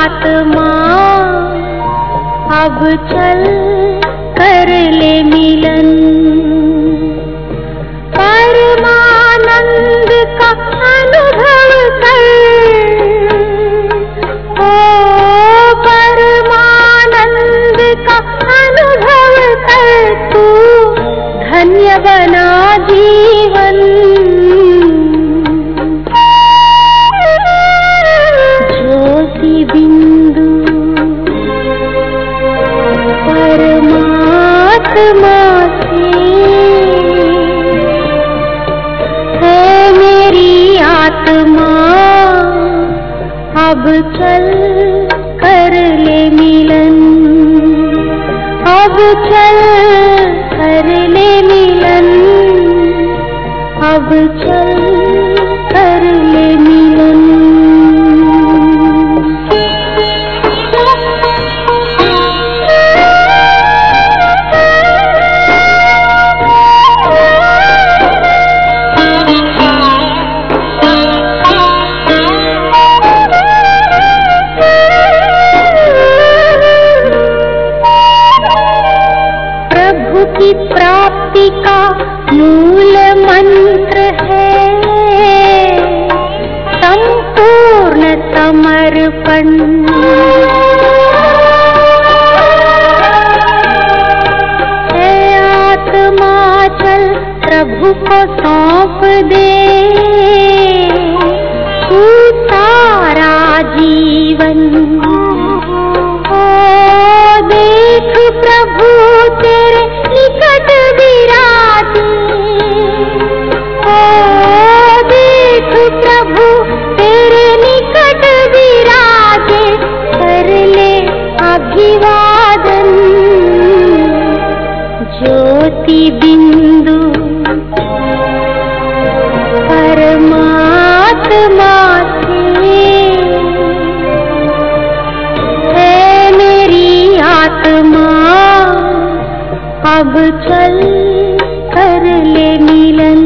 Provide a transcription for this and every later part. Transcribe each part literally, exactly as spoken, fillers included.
आत्मा अब चल कर ले मिलन। परमानंद का अनुभव कर, ओ परमानंद का अनुभव कर, तू धन्य बना जीवन। ज्योति बिंदु परमात्मा से है मेरी आत्मा अब चल कर ले मिलन। अब चल कर ले मिलन, अब चल कर ले मिलन। की प्राप्ति का मूल मंत्र है संपूर्ण समर्पण। है आत्मा चल प्रभु को सौंप दे तू सारा जीवन। ओ देख प्रभु तेरे निकट विराजे, ओ देख प्रभु तेरे निकट विराजे, कर ले अभिवादन। ज्योति बिंदु परमात्मा से है मेरी आत्मा अब चल कर ले मिलन।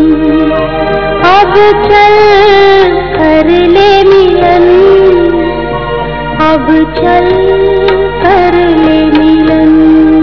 अब चल कर ले मिलन, अब चल कर ले मिलन।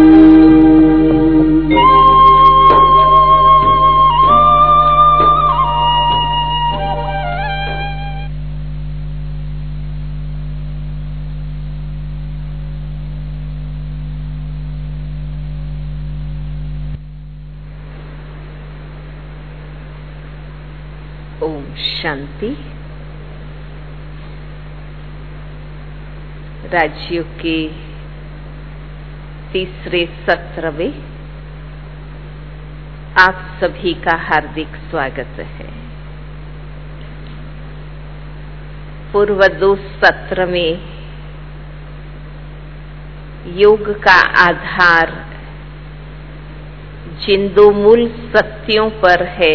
ओम शांति। राज्यों के तीसरे सत्र में आप सभी का हार्दिक स्वागत है। पूर्व दो सत्र में योग का आधार जिन दो मूल सत्यों पर है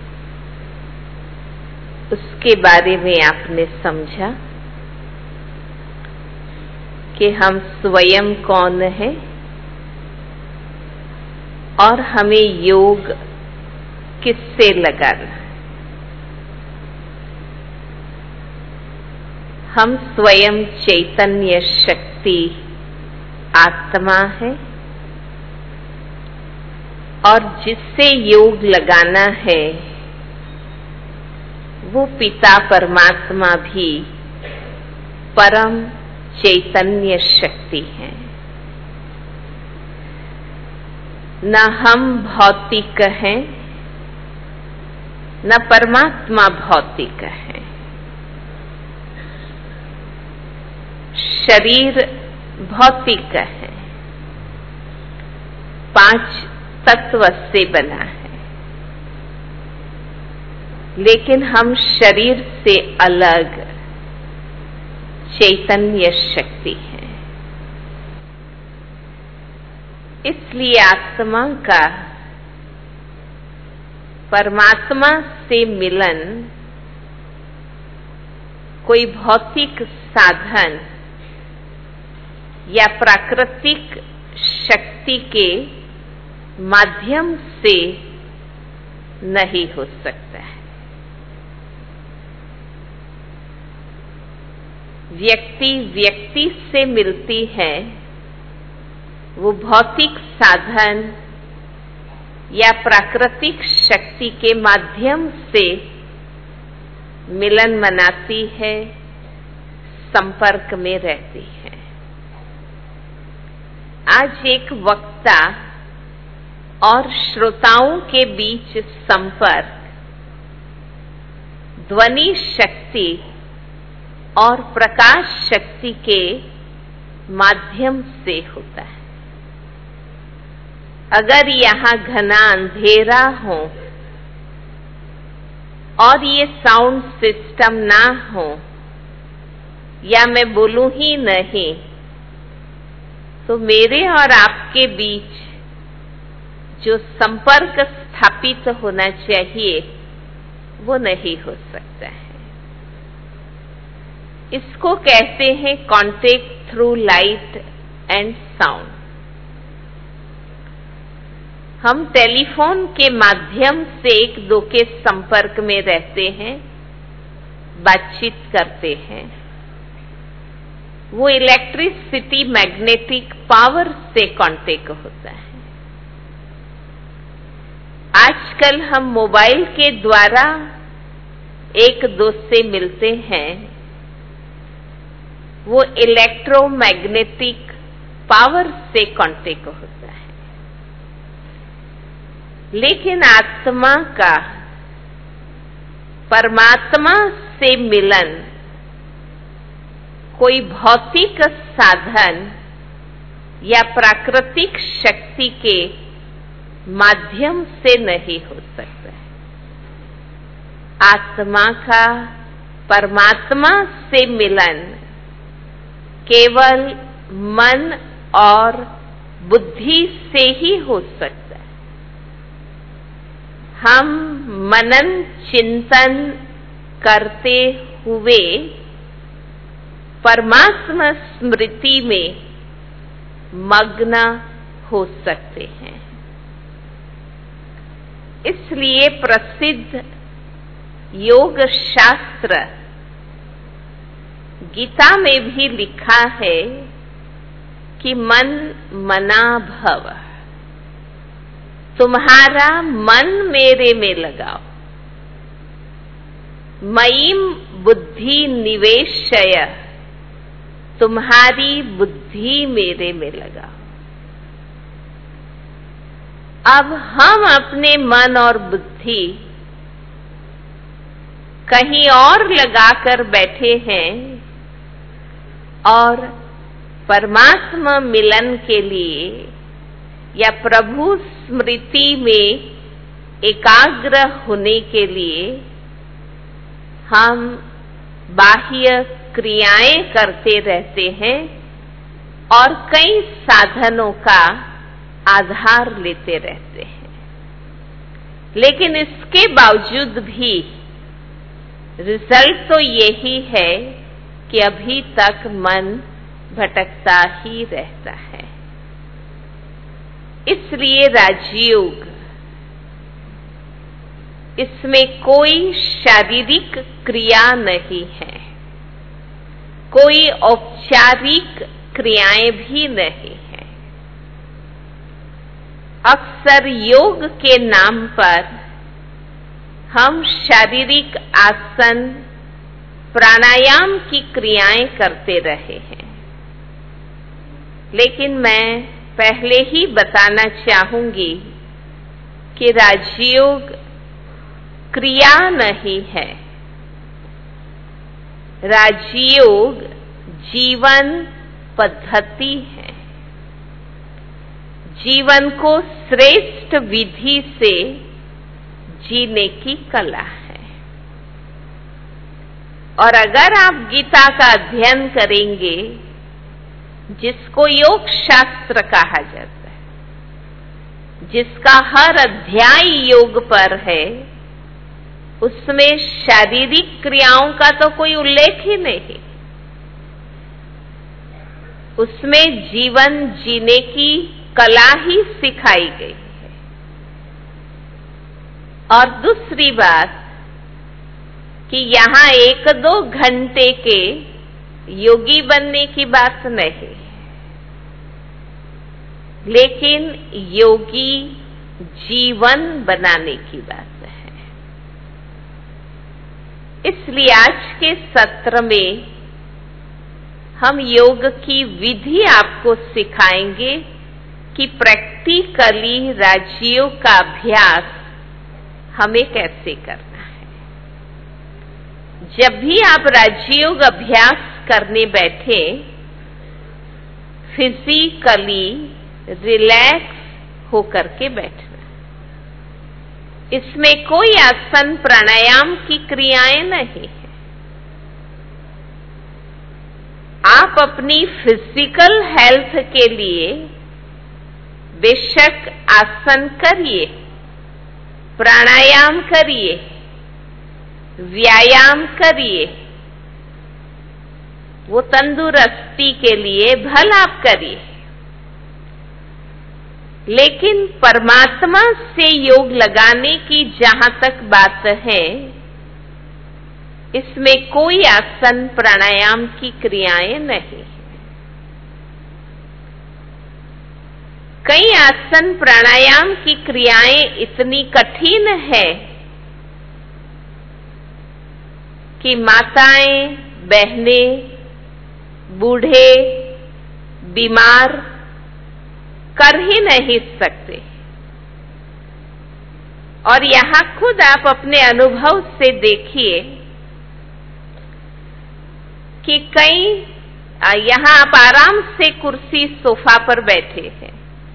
उसके बारे में आपने समझा कि हम स्वयं कौन है और हमें योग किससे लगाना। हम स्वयं चैतन्य शक्ति आत्मा है और जिससे योग लगाना है वो पिता परमात्मा भी परम चैतन्य शक्ति है। न हम भौतिक हैं न परमात्मा भौतिक है। शरीर भौतिक है, पांच तत्व से बना है, लेकिन हम शरीर से अलग चैतन्य शक्ति है। इसलिए आत्मा का परमात्मा से मिलन कोई भौतिक साधन या प्राकृतिक शक्ति के माध्यम से नहीं हो सकता है। व्यक्ति व्यक्ति से मिलती है, वो भौतिक साधन या प्राकृतिक शक्ति के माध्यम से मिलन मनाती है, संपर्क में रहती है। आज एक वक्ता और श्रोताओं के बीच संपर्क ध्वनि शक्ति और प्रकाश शक्ति के माध्यम से होता है। अगर यहाँ घना अंधेरा हो और ये साउंड सिस्टम ना हो या मैं बोलूं ही नहीं, तो मेरे और आपके बीच जो संपर्क स्थापित होना चाहिए वो नहीं हो सकता है। इसको कहते हैं contact through light and sound. हम टेलीफोन के माध्यम से एक दो के संपर्क में रहते हैं, बातचीत करते हैं। वो इलेक्ट्रिसिटी मैग्नेटिक पावर से कांटेक्ट होता है। आजकल हम मोबाइल के द्वारा एक दो से मिलते हैं, वो इलेक्ट्रोमैग्नेटिक पावर से कांटेक्ट होता है। लेकिन आत्मा का परमात्मा से मिलन कोई भौतिक साधन या प्राकृतिक शक्ति के माध्यम से नहीं हो सकता है। आत्मा का परमात्मा से मिलन केवल मन और बुद्धि से ही हो सकता है। हम मनन चिंतन करते हुए परमात्मा स्मृति में मग्न हो सकते हैं। इसलिए प्रसिद्ध योग शास्त्र गीता में भी लिखा है कि मन मना भव, तुम्हारा मन मेरे में लगाओ। मयिम बुद्धि निवेशय, तुम्हारी बुद्धि मेरे में लगाओ। अब हम अपने मन और बुद्धि कहीं और लगाकर बैठे हैं और परमात्मा मिलन के लिए या प्रभु स्मृति में एकाग्र होने के लिए हम बाह्य क्रियाएं करते रहते हैं और कई साधनों का आधार लेते रहते हैं। लेकिन इसके बावजूद भी रिजल्ट तो यही है कि अभी तक मन भटकता ही रहता है। इसलिए राजयोग, इसमें कोई शारीरिक क्रिया नहीं है, कोई औपचारिक क्रियाएं भी नहीं है। अक्सर योग के नाम पर हम शारीरिक आसन प्राणायाम की क्रियाएं करते रहे हैं। लेकिन मैं पहले ही बताना चाहूंगी कि राजयोग क्रिया नहीं है, राजयोग जीवन पद्धति है। जीवन को श्रेष्ठ विधि से जीने की कला है। और अगर आप गीता का अध्ययन करेंगे, जिसको योग शास्त्र कहा जाता है, जिसका हर अध्याय योग पर है, उसमें शारीरिक क्रियाओं का तो कोई उल्लेख ही नहीं। उसमें जीवन जीने की कला ही सिखाई गई है। और दूसरी बात कि यहाँ एक दो घंटे के योगी बनने की बात नहीं, लेकिन योगी जीवन बनाने की बात है। इसलिए आज के सत्र में हम योग की विधि आपको सिखाएंगे कि प्रैक्टिकली राजयोग का अभ्यास हमें कैसे करना है। जब भी आप राजयोग अभ्यास करने बैठे, फिजिकली रिलैक्स होकर के बैठना। इसमें कोई आसन प्राणायाम की क्रियाएं नहीं है। आप अपनी फिजिकल हेल्थ के लिए बेशक आसन करिए, प्राणायाम करिए, व्यायाम करिए, वो तंदुरुस्ती के लिए भला आप करिए, लेकिन परमात्मा से योग लगाने की जहां तक बात है, इसमें कोई आसन प्राणायाम की क्रियाएं नहीं। कई आसन प्राणायाम की क्रियाएं इतनी कठिन है कि माताएं, बहनें, बूढ़े, बीमार कर ही नहीं सकते। और यहां खुद आप अपने अनुभव से देखिए कि कई यहां आप आराम से कुर्सी सोफा पर बैठे हैं,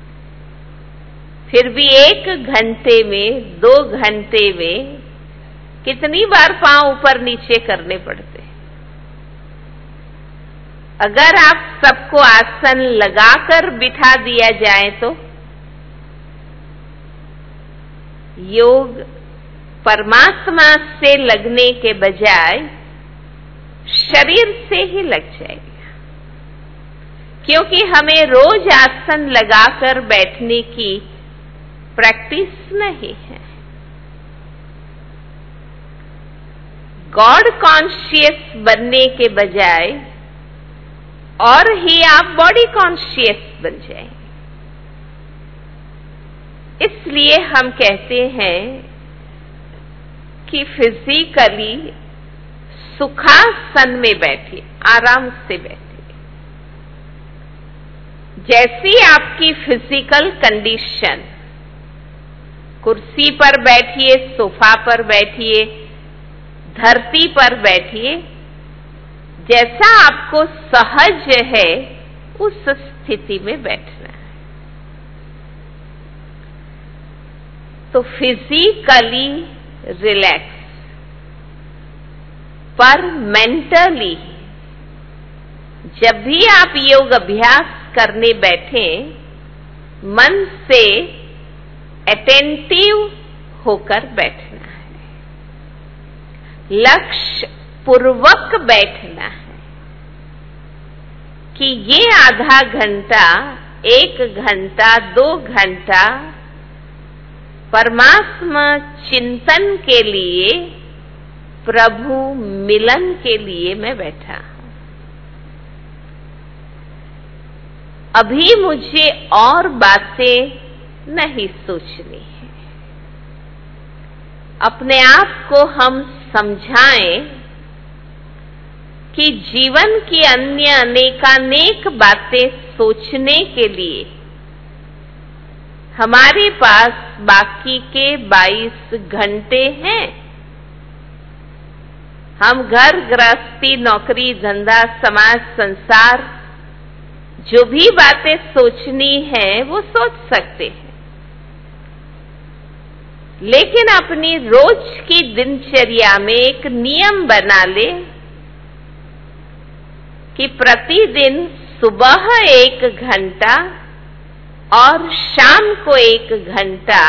फिर भी एक घंटे में, दो घंटे में कितनी बार पांव ऊपर नीचे करने पड़ते। अगर आप सबको आसन लगाकर बिठा दिया जाए तो योग परमात्मा से लगने के बजाय शरीर से ही लग जाएगा, क्योंकि हमें रोज आसन लगाकर बैठने की प्रैक्टिस नहीं है। गॉड कॉन्शियस बनने के बजाय और ही आप बॉडी कॉन्शियस बन जाएंगे। इसलिए हम कहते हैं कि फिजिकली सुखासन में बैठिए, आराम से बैठिए। जैसी आपकी फिजिकल कंडीशन, कुर्सी पर बैठिए, सोफा पर बैठिए, धरती पर बैठिए, जैसा आपको सहज है उस स्थिति में बैठना है। तो फिजिकली रिलैक्स, पर मेंटली जब भी आप योग अभ्यास करने बैठे, मन से अटेंटिव होकर बैठना है, लक्ष्य पूर्वक बैठना है कि ये आधा घंटा, एक घंटा, दो घंटा परमात्मा चिंतन के लिए, प्रभु मिलन के लिए मैं बैठा हूं। अभी मुझे और बातें नहीं सोचनी है। अपने आप को हम समझाएं कि जीवन की अन्य अनेकानेक बातें सोचने के लिए हमारे पास बाकी के बाईस घंटे हैं। हम घर गृहस्थी, नौकरी, धंधा, समाज, संसार, जो भी बातें सोचनी है वो सोच सकते हैं, लेकिन अपनी रोज की दिनचर्या में एक नियम बना ले कि प्रतिदिन सुबह एक घंटा और शाम को एक घंटा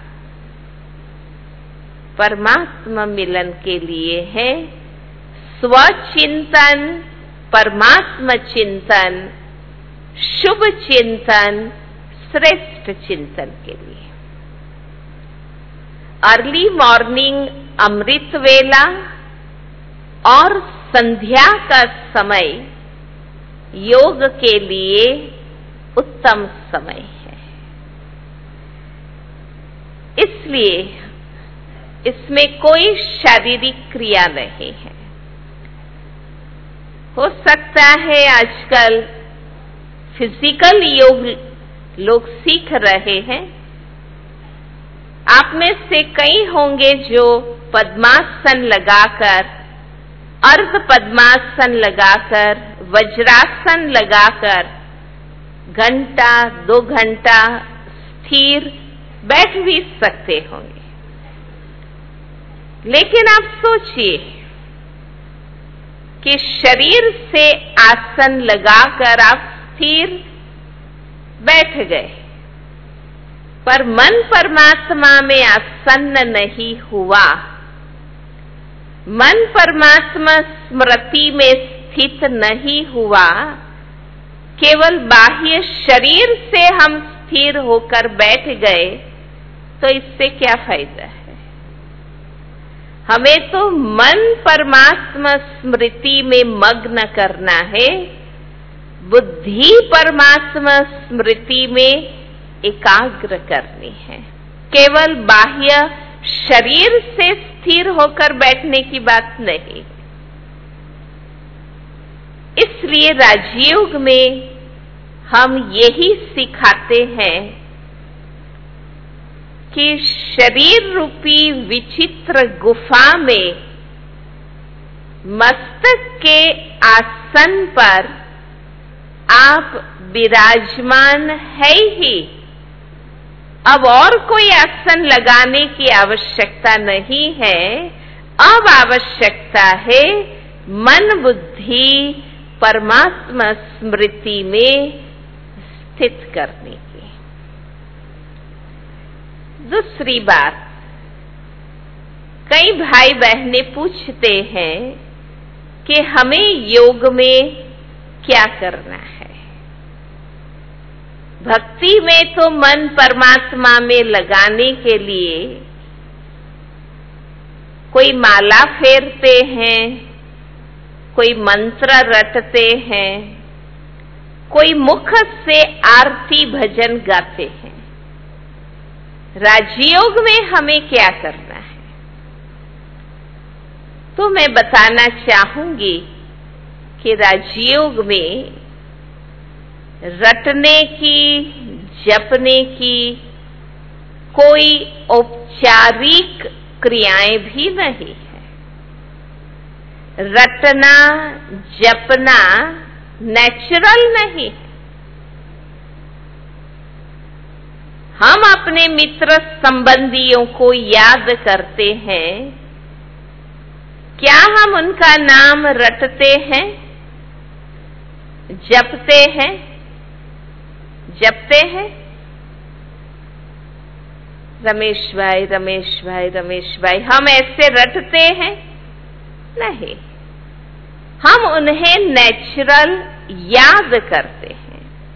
परमात्मा मिलन के लिए है। स्वचिंतन, परमात्मा चिंतन, शुभ चिंतन, श्रेष्ठ चिंतन के लिए। अर्ली मॉर्निंग अमृत वेला और संध्या का समय योग के लिए उत्तम समय है। इसलिए इसमें कोई शारीरिक क्रिया नहीं है। हो सकता है आजकल फिजिकल योग लोग सीख रहे हैं। आप में से कई होंगे जो पद्मासन लगाकर, अर्ध पद्मासन लगाकर, वज्रासन लगाकर घंटा दो घंटा स्थिर बैठ भी सकते होंगे। लेकिन आप सोचिए कि शरीर से आसन लगाकर आप स्थिर बैठ गए, पर मन परमात्मा में आसन्न नहीं हुआ, मन परमात्मा स्मृति में स्थित नहीं हुआ, केवल बाह्य शरीर से हम स्थिर होकर बैठ गए, तो इससे क्या फायदा है? हमें तो मन परमात्मा स्मृति में मग्न करना है, बुद्धि परमात्मा स्मृति में एकाग्र करनी है। केवल बाह्य शरीर से स्थिर होकर बैठने की बात नहीं। इसलिए राजयोग में हम यही सिखाते हैं कि शरीर रूपी विचित्र गुफा में मस्तक के आसन पर आप विराजमान है ही। अब और कोई आसन लगाने की आवश्यकता नहीं है। अब आवश्यकता है मन बुद्धि परमात्मा स्मृति में स्थित करने की। दूसरी बात, कई भाई बहनें पूछते हैं कि हमें योग में क्या करना है। भक्ति में तो मन परमात्मा में लगाने के लिए कोई माला फेरते हैं, कोई मंत्र रटते हैं, कोई मुख से आरती भजन गाते हैं। राजयोग में हमें क्या करना है? तो मैं बताना चाहूंगी कि राजयोग में रटने की, जपने की कोई औपचारिक क्रियाएं भी नहीं है। रटना, जपना नेचुरल नहीं। हम अपने मित्र संबंधियों को याद करते हैं, क्या हम उनका नाम रटते हैं, जपते हैं? जपते हैं रमेश भाई, रमेश भाई, रमेश भाई, हम ऐसे रटते हैं? नहीं, हम उन्हें नेचुरल याद करते हैं।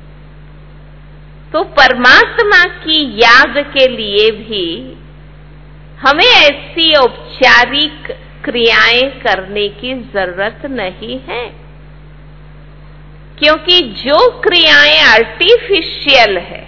तो परमात्मा की याद के लिए भी हमें ऐसी औपचारिक क्रियाएं करने की जरूरत नहीं है, क्योंकि जो क्रियाएं आर्टिफिशियल है,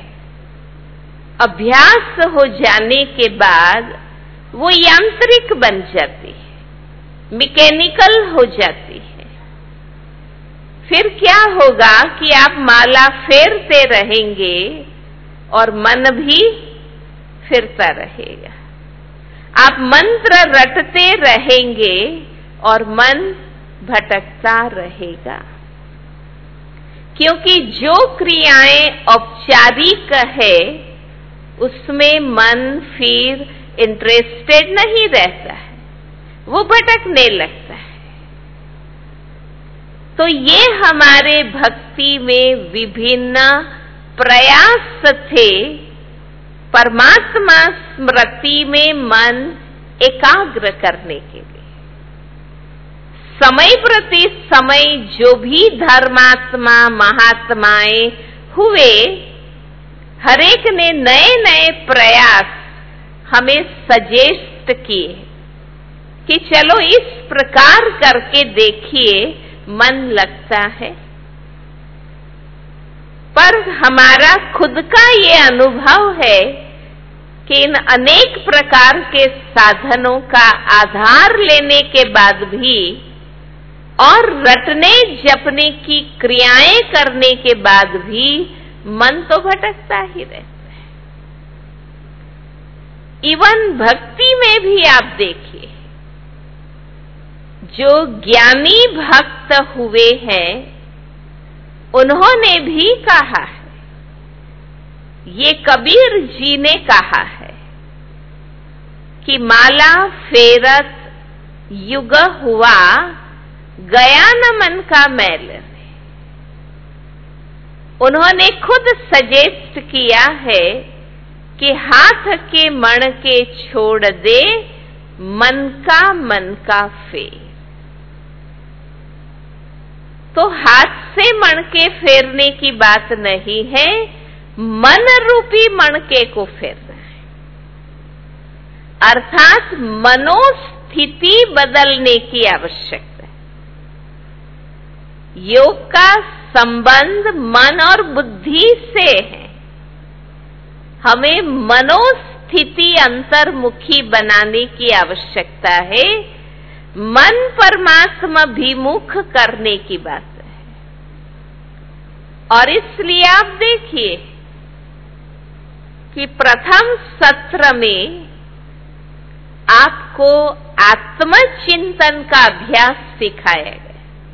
अभ्यास हो जाने के बाद वो यांत्रिक बन जाती है, मैकेनिकल हो जाती है। फिर क्या होगा कि आप माला फेरते रहेंगे और मन भी फिरता रहेगा। आप मंत्र रटते रहेंगे और मन भटकता रहेगा, क्योंकि जो क्रियाएं औपचारिक है उसमें मन फिर इंटरेस्टेड नहीं रहता है, वो भटकने लगता है। तो ये हमारे भक्ति में विभिन्न प्रयास थे परमात्मा स्मृति में मन एकाग्र करने के लिए। समय प्रति समय जो भी धर्मात्मा महात्माएं हुए, हरेक ने नए नए प्रयास हमें सजेस्ट किए कि चलो इस प्रकार करके देखिए, मन लगता है। पर हमारा खुद का ये अनुभव है कि इन अनेक प्रकार के साधनों का आधार लेने के बाद भी और रटने जपने की क्रियाएं करने के बाद भी मन तो भटकता ही रहता है। इवन भक्ति में भी आप देखिए, जो ज्ञानी भक्त हुए हैं उन्होंने भी कहा है, ये कबीर जी ने कहा है कि माला फेरत युग हुआ, गया न मन का मैल। उन्होंने खुद सजेस्ट किया है कि हाथ के मण के छोड़ दे, मन का मन का फेर। तो हाथ से मणके फेरने की बात नहीं है, मन रूपी मणके को फेरना है, अर्थात मनोस्थिति बदलने की आवश्यकता है। योग का संबंध मन और बुद्धि से है। हमें मनोस्थिति अंतर्मुखी बनाने की आवश्यकता है, मन परमात्मा विमुख करने की बात है। और इसलिए आप देखिए कि प्रथम सत्र में आपको आत्मचिंतन का अभ्यास सिखाया गया,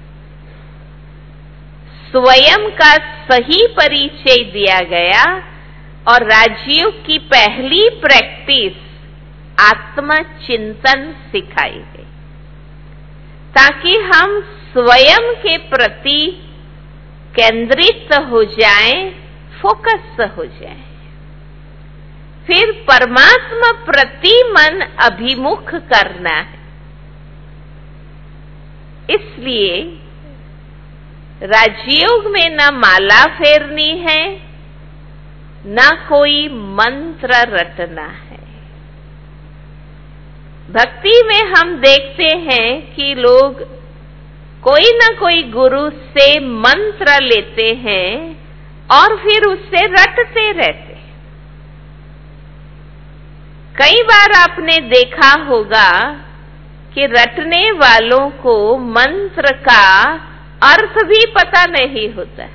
स्वयं का सही परिचय दिया गया और राजयोग की पहली प्रैक्टिस आत्मचिंतन सिखाई गई, ताकि हम स्वयं के प्रति केंद्रित हो जाएं, फोकस हो जाएं। फिर परमात्मा प्रति मन अभिमुख करना है। इसलिए राजयोग में न माला फेरनी है, न कोई मंत्र रटना है। भक्ति में हम देखते हैं कि लोग कोई न कोई गुरु से मंत्र लेते हैं और फिर उससे रटते रहते। कई बार आपने देखा होगा कि रटने वालों को मंत्र का अर्थ भी पता नहीं होता।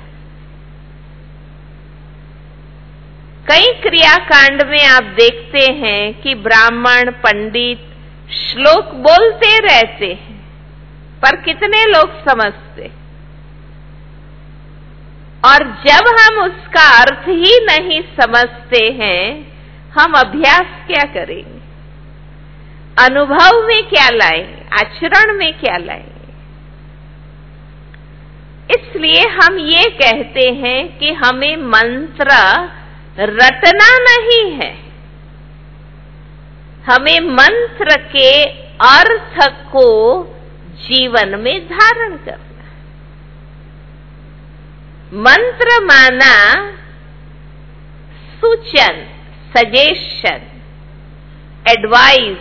कई क्रियाकांड में आप देखते हैं कि ब्राह्मण पंडित श्लोक बोलते रहते हैं, पर कितने लोग समझते। और जब हम उसका अर्थ ही नहीं समझते हैं, हम अभ्यास क्या करेंगे, अनुभव में क्या लाएंगे, आचरण में क्या लाएंगे। इसलिए हम ये कहते हैं कि हमें मंत्र रटना नहीं है, हमें मंत्र के अर्थ को जीवन में धारण करना। मंत्र माना सूचन, सजेशन, एडवाइस,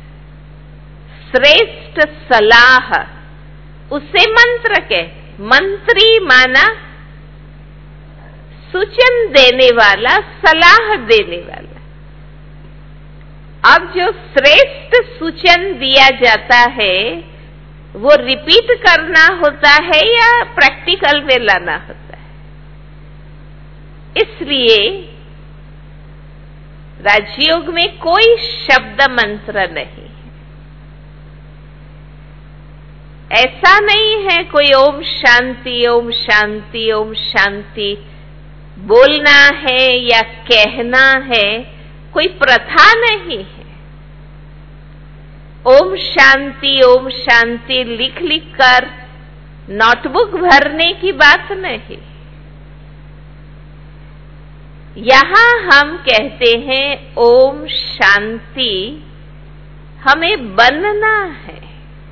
श्रेष्ठ सलाह, उसे मंत्र कहते। मंत्री माना सूचन देने वाला, सलाह देने वाला। अब जो श्रेष्ठ सूचन दिया जाता है वो रिपीट करना होता है या प्रैक्टिकल में लाना होता है। इसलिए राजयोग में कोई शब्द मंत्र नहीं है। ऐसा नहीं है कोई ओम शांति ओम शांति ओम शांति बोलना है या कहना है, कोई प्रथा नहीं है। ओम शांति ओम शांति लिख लिख कर नोटबुक भरने की बात नहीं। यहां हम कहते हैं ओम शांति, हमें बनना है,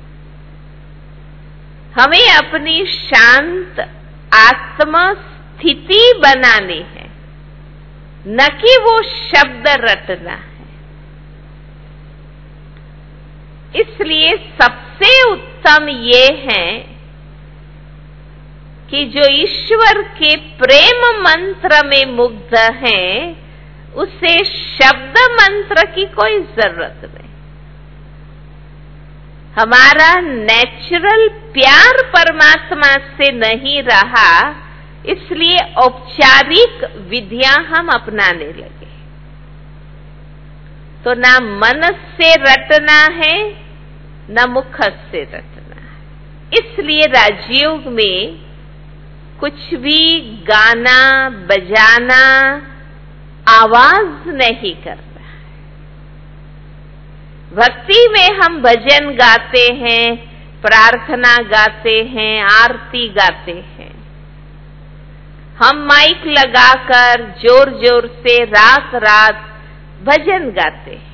हमें अपनी शांत आत्मा स्थिति बनानी है, न कि वो शब्द रटना है। इसलिए सबसे उत्तम ये है कि जो ईश्वर के प्रेम मंत्र में मुग्ध हैं, उसे शब्द मंत्र की कोई जरूरत नहीं। हमारा नेचुरल प्यार परमात्मा से नहीं रहा, इसलिए औपचारिक विधियां हम अपनाने लगे। तो ना मन से रटना है, ना मुख से रटना है। इसलिए राजयोग में कुछ भी गाना बजाना आवाज नहीं करना। भक्ति में हम भजन गाते हैं, प्रार्थना गाते हैं, आरती गाते हैं। हम माइक लगाकर जोर जोर से रात रात भजन गाते हैं।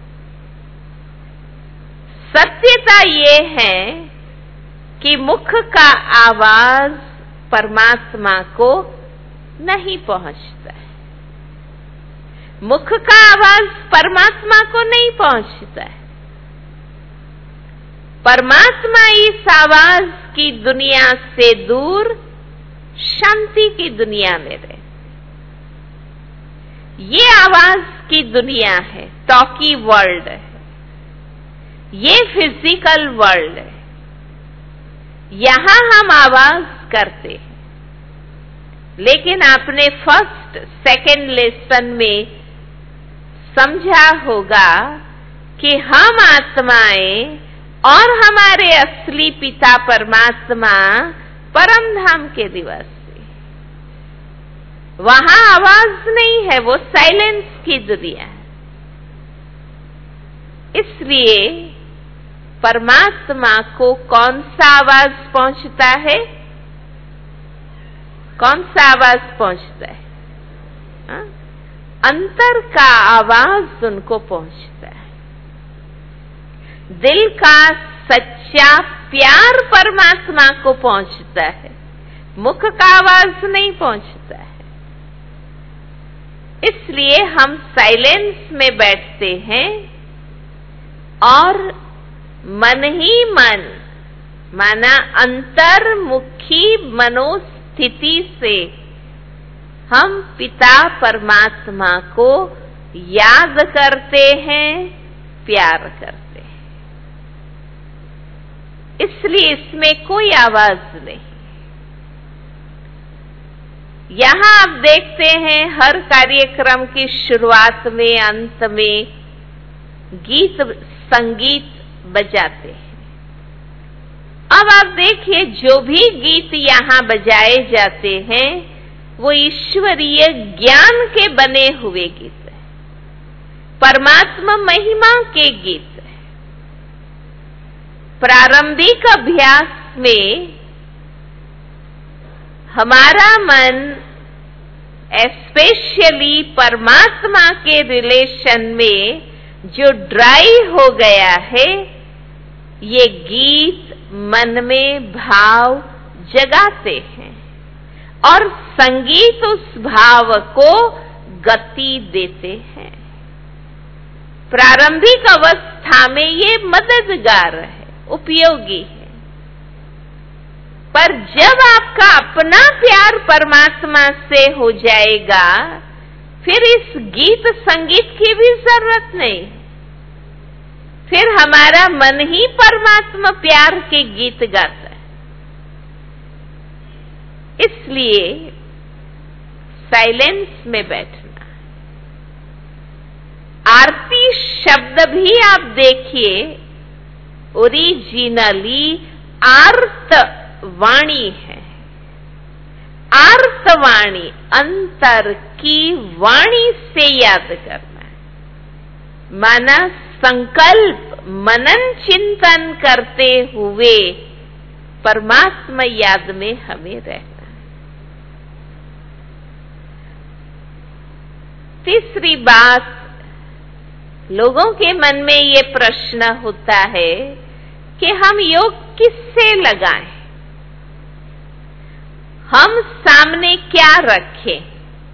सत्यता ये है कि मुख का आवाज परमात्मा को नहीं पहुंचता है। मुख का आवाज परमात्मा को नहीं पहुंचता है। परमात्मा इस आवाज की दुनिया से दूर शांति की दुनिया में रहते। ये आवाज की दुनिया है, टॉकी वर्ल्ड है, ये फिजिकल वर्ल्ड है। यहां हम आवाज करते हैं। लेकिन आपने फर्स्ट सेकंड लेसन में समझा होगा कि हम आत्माएं और हमारे असली पिता परमात्मा परम धाम के निवासी। वहां आवाज नहीं है, वो साइलेंस की दुनिया है। इसलिए परमात्मा को कौन सा आवाज पहुंचता है? कौन सा आवाज पहुंचता है? हा? अंतर का आवाज उनको पहुंचता है। दिल का सच्चा प्यार परमात्मा को पहुंचता है, मुख का आवाज नहीं पहुंचता है। इसलिए हम साइलेंस में बैठते हैं और मन ही मन, माना अंतर्मुखी मनोस्थिति से हम पिता परमात्मा को याद करते हैं, प्यार करते हैं। इसलिए इसमें कोई आवाज नहीं। यहां आप देखते हैं हर कार्यक्रम की शुरुआत में, अंत में गीत संगीत बजाते हैं। अब आप देखिए, जो भी गीत यहां बजाए जाते हैं वो ईश्वरीय ज्ञान के बने हुए गीत है, परमात्मा महिमा के गीत है। प्रारंभिक अभ्यास में हमारा मन स्पेशली परमात्मा के रिलेशन में जो ड्राई हो गया है, ये गीत मन में भाव जगाते हैं और संगीत उस भाव को गति देते हैं। प्रारंभिक अवस्था में ये मददगार है, उपयोगी है। पर जब आपका अपना प्यार परमात्मा से हो जाएगा, फिर इस गीत संगीत की भी जरूरत नहीं। फिर हमारा मन ही परमात्मा प्यार के गीत गाता है। इसलिए साइलेंस में बैठना। आरती शब्द भी आप देखिए, ओरिजिनली आर्त वाणी है। आर्तवाणी, अंतर की वाणी से याद करना है। माना संकल्प, मनन चिंतन करते हुए परमात्मा याद में हमें रहना है। तीसरी बात, लोगों के मन में ये प्रश्न होता है कि हम योग किससे लगाएं? हम सामने क्या रखें?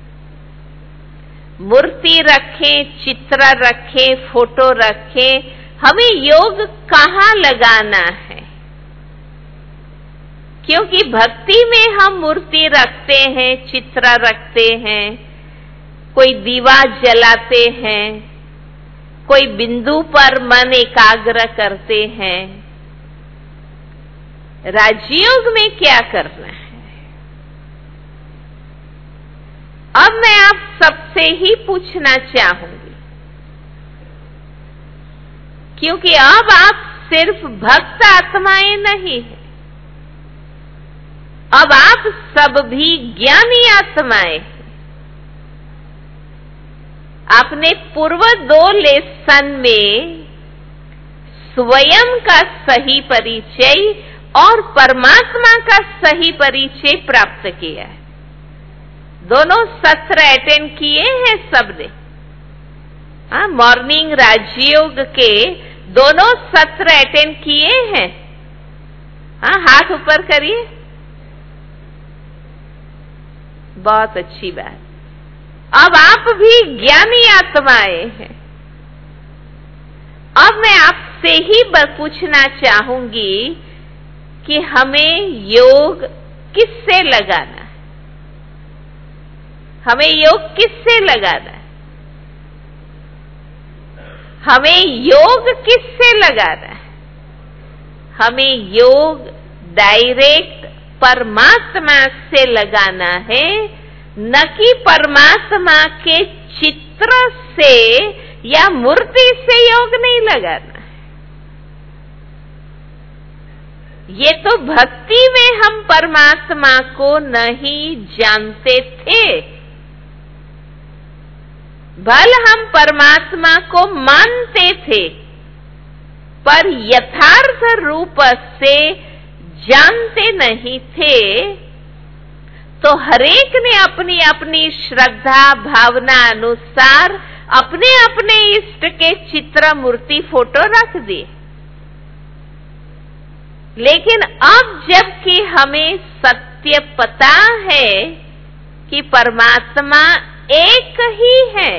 मूर्ति रखें, चित्र रखें, फोटो रखें? हमें योग कहाँ लगाना है? क्योंकि भक्ति में हम मूर्ति रखते हैं, चित्र रखते हैं, कोई दीवा जलाते हैं, कोई बिंदु पर मन एकाग्र करते हैं। राजयोग में क्या करना है? अब मैं आप सबसे ही पूछना चाहूंगी, क्योंकि अब आप सिर्फ भक्त आत्माएं नहीं हैं, अब आप सब भी ज्ञानी आत्माएं हैं। आपने पूर्व दो लेसन में स्वयं का सही परिचय और परमात्मा का सही परिचय प्राप्त किया है। दोनों सत्र अटेंड किए हैं सबने। हाँ, मॉर्निंग राजयोग के दोनों सत्र अटेंड किए हैं। हाँ, हाथ ऊपर करिए। बहुत अच्छी बात। अब आप भी ज्ञानी आत्माएं हैं। अब मैं आपसे ही पूछना चाहूंगी कि हमें योग किससे लगाना है? हमें योग किससे लगाना है? हमें योग किससे लगाना है? हमें योग डायरेक्ट परमात्मा से लगाना है, न कि परमात्मा के चित्र से या मूर्ति से योग नहीं लगाना है। ये तो भक्ति में हम परमात्मा को नहीं जानते थे, भल हम परमात्मा को मानते थे, पर यथार्थ रूप से जानते नहीं थे। तो हरेक ने अपनी अपनी श्रद्धा भावना अनुसार अपने अपने इष्ट के चित्र मूर्ति फोटो रख दिए। लेकिन अब जबकि हमें सत्य पता है कि परमात्मा एक ही है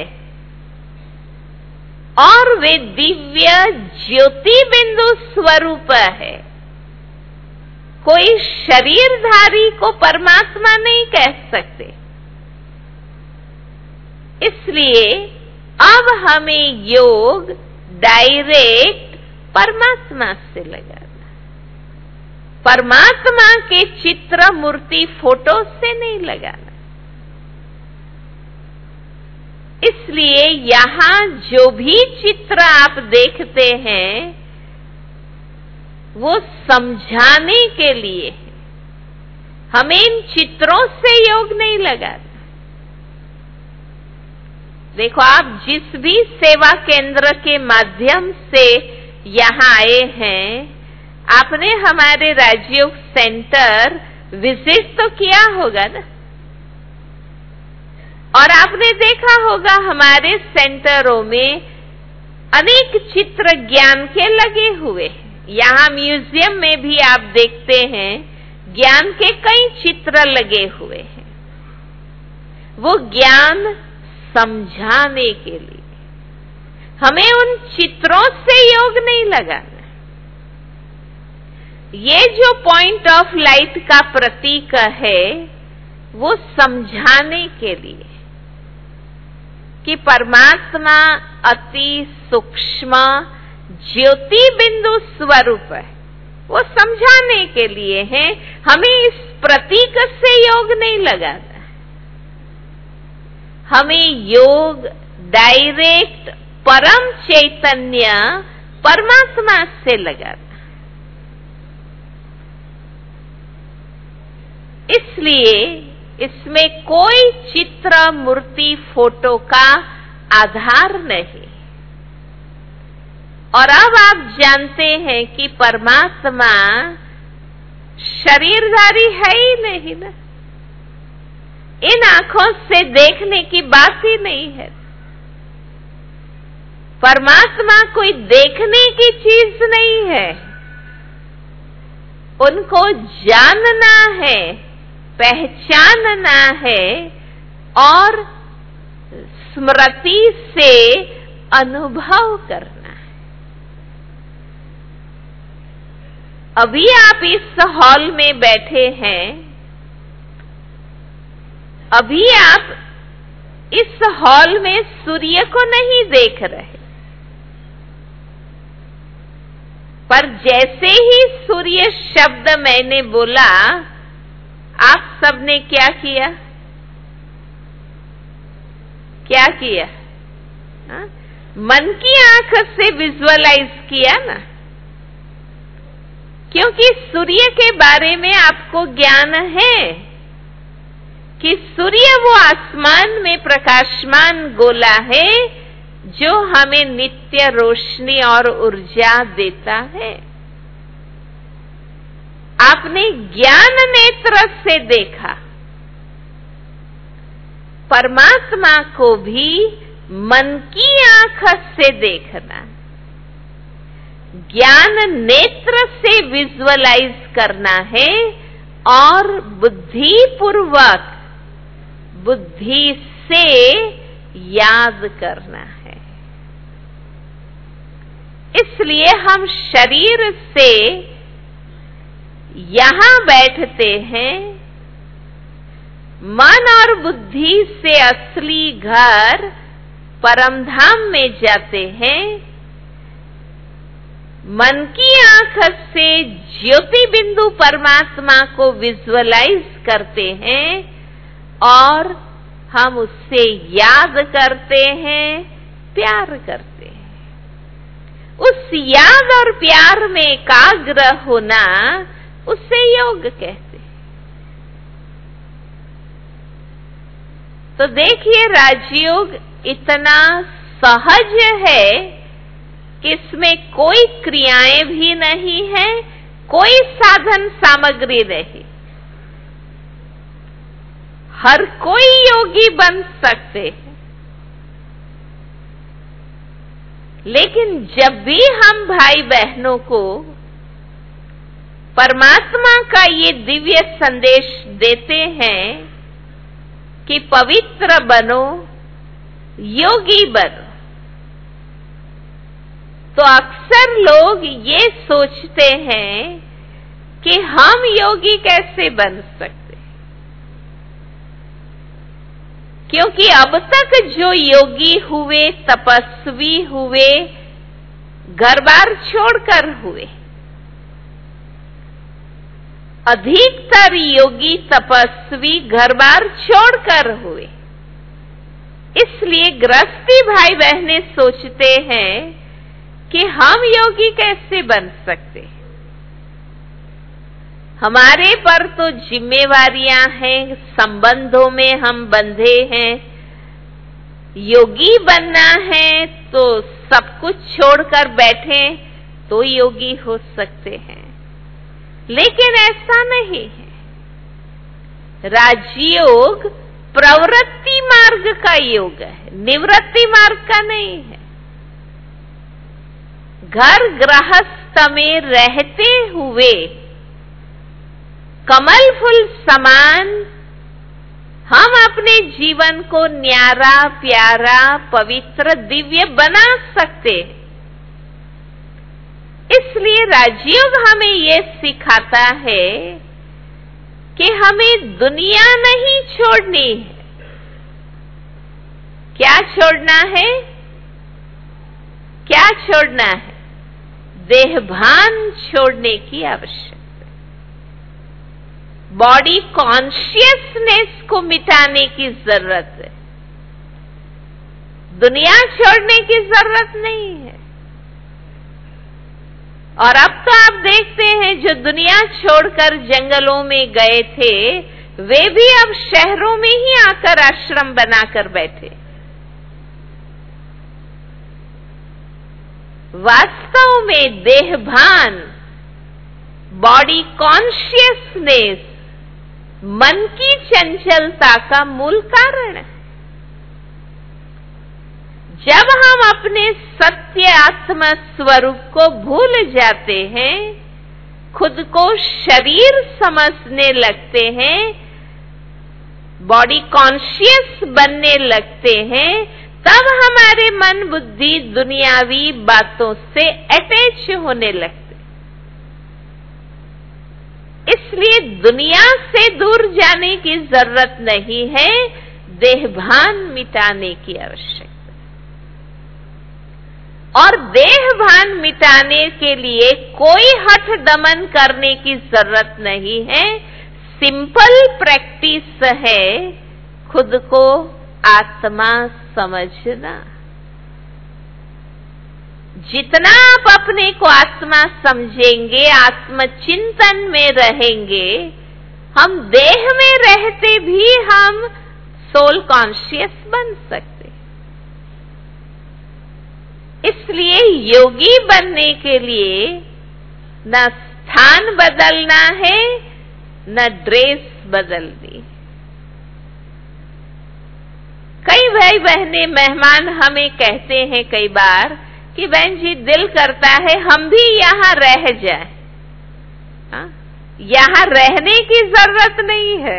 और वे दिव्य ज्योति बिंदु स्वरूप है, कोई शरीरधारी को परमात्मा नहीं कह सकते। इसलिए अब हमें योग डायरेक्ट परमात्मा से लगाना, परमात्मा के चित्र मूर्ति फोटो से नहीं लगाना। इसलिए यहां जो भी चित्र आप देखते हैं वो समझाने के लिए है, हमें इन चित्रों से योग नहीं लगाना। देखो, आप जिस भी सेवा केंद्र के माध्यम से यहाँ आए हैं, आपने हमारे राजयोग सेंटर विजिट तो किया होगा ना, और आपने देखा होगा हमारे सेंटरों में अनेक चित्र ज्ञान के लगे हुए हैं। यहाँ म्यूजियम में भी आप देखते हैं ज्ञान के कई चित्र लगे हुए हैं। वो ज्ञान समझाने के लिए, हमें उन चित्रों से योग नहीं लगाना। ये जो पॉइंट ऑफ लाइट का प्रतीक है वो समझाने के लिए कि परमात्मा अति सूक्ष्म ज्योति बिंदु स्वरूप है, वो समझाने के लिए है। हमें इस प्रतीक से योग नहीं लगाना, हमें योग डायरेक्ट परम चैतन्य परमात्मा से लगाना। इसलिए इसमें कोई चित्र मूर्ति फोटो का आधार नहीं। और अब आप जानते हैं कि परमात्मा शरीरधारी है ही नहीं ना, इन आंखों से देखने की बात ही नहीं है। परमात्मा कोई देखने की चीज नहीं है, उनको जानना है, पहचानना है और स्मृति से अनुभव करना है। अभी आप इस हॉल में बैठे हैं, अभी आप इस हॉल में सूर्य को नहीं देख रहे, पर जैसे ही सूर्य शब्द मैंने बोला, आप सबने क्या किया? क्या किया? हा? मन की आंख से विजुअलाइज किया ना, क्योंकि सूर्य के बारे में आपको ज्ञान है कि सूर्य वो आसमान में प्रकाशमान गोला है जो हमें नित्य रोशनी और ऊर्जा देता है। आपने ज्ञान नेत्र से देखा, परमात्मा को भी मन की आंख से देखना, ज्ञान नेत्र से विजुअलाइज करना है और बुद्धि पूर्वक, बुद्धि से याद करना है। इसलिए हम शरीर से यहां बैठते हैं, मन और बुद्धि से असली घर परमधाम में जाते हैं, मन की आंख से ज्योति बिंदु परमात्मा को विजुअलाइज करते हैं और हम उससे याद करते हैं, प्यार करते हैं। उस याद और प्यार में एकाग्र होना, उससे योग कहते हैं। तो देखिए, राजयोग इतना सहज है कि इसमें कोई क्रियाएं भी नहीं है, कोई साधन सामग्री नहीं। हर कोई योगी बन सकते हैं, लेकिन जब भी हम भाई बहनों को परमात्मा का ये दिव्य संदेश देते हैं कि पवित्र बनो, योगी बनो, तो अक्सर लोग ये सोचते हैं कि हम योगी कैसे बन सकते, क्योंकि अब तक जो योगी हुए, तपस्वी हुए, घर बार छोड़कर हुए, अधिकतर योगी तपस्वी घर बार छोड़कर हुए। इसलिए गृहस्थी भाई बहनें सोचते हैं कि हम योगी कैसे बन सकते, हमारे पर तो जिम्मेवारियां हैं, संबंधों में हम बंधे हैं, योगी बनना है तो सब कुछ छोड़कर बैठे तो योगी हो सकते हैं। लेकिन ऐसा नहीं है। राजयोग प्रवृत्ति मार्ग का योग है, निवृत्ति मार्ग का नहीं है। घर गृहस्थ में रहते हुए कमल फूल समान हम अपने जीवन को न्यारा, प्यारा, पवित्र, दिव्य बना सकते हैं। इसलिए राजयोग हमें ये सिखाता है कि हमें दुनिया नहीं छोड़नी है। क्या छोड़ना है? क्या छोड़ना है? देहभान छोड़ने की आवश्यकता, बॉडी कॉन्शियसनेस को मिटाने की जरूरत है। दुनिया छोड़ने की जरूरत नहीं है। और अब तो आप देखते हैं जो दुनिया छोड़कर जंगलों में गए थे, वे भी अब शहरों में ही आकर आश्रम बनाकर बैठे। वास्तव में देहभान, बॉडी कॉन्शियसनेस मन की चंचलता का मूल कारण है। जब हम अपने सत्य आत्म स्वरूप को भूल जाते हैं, खुद को शरीर समझने लगते हैं, बॉडी कॉन्शियस बनने लगते हैं, तब हमारे मन बुद्धि दुनियावी बातों से अटैच होने लगते। इसलिए दुनिया से दूर जाने की जरूरत नहीं है, देहभान मिटाने की आवश्यकता है। और देहभान मिटाने के लिए कोई हठ दमन करने की जरूरत नहीं है, सिंपल प्रैक्टिस है खुद को आत्मा समझना। जितना आप अपने को आत्मा समझेंगे, आत्मचिंतन में रहेंगे, हम देह में रहते भी हम सोल कॉन्शियस बन सकते। इसलिए योगी बनने के लिए न स्थान बदलना है, न ड्रेस बदलनी। कई भाई बहने मेहमान हमें कहते हैं कई बार कि बहन जी दिल करता है हम भी यहाँ रह जाए। यहाँ रहने की जरूरत नहीं है।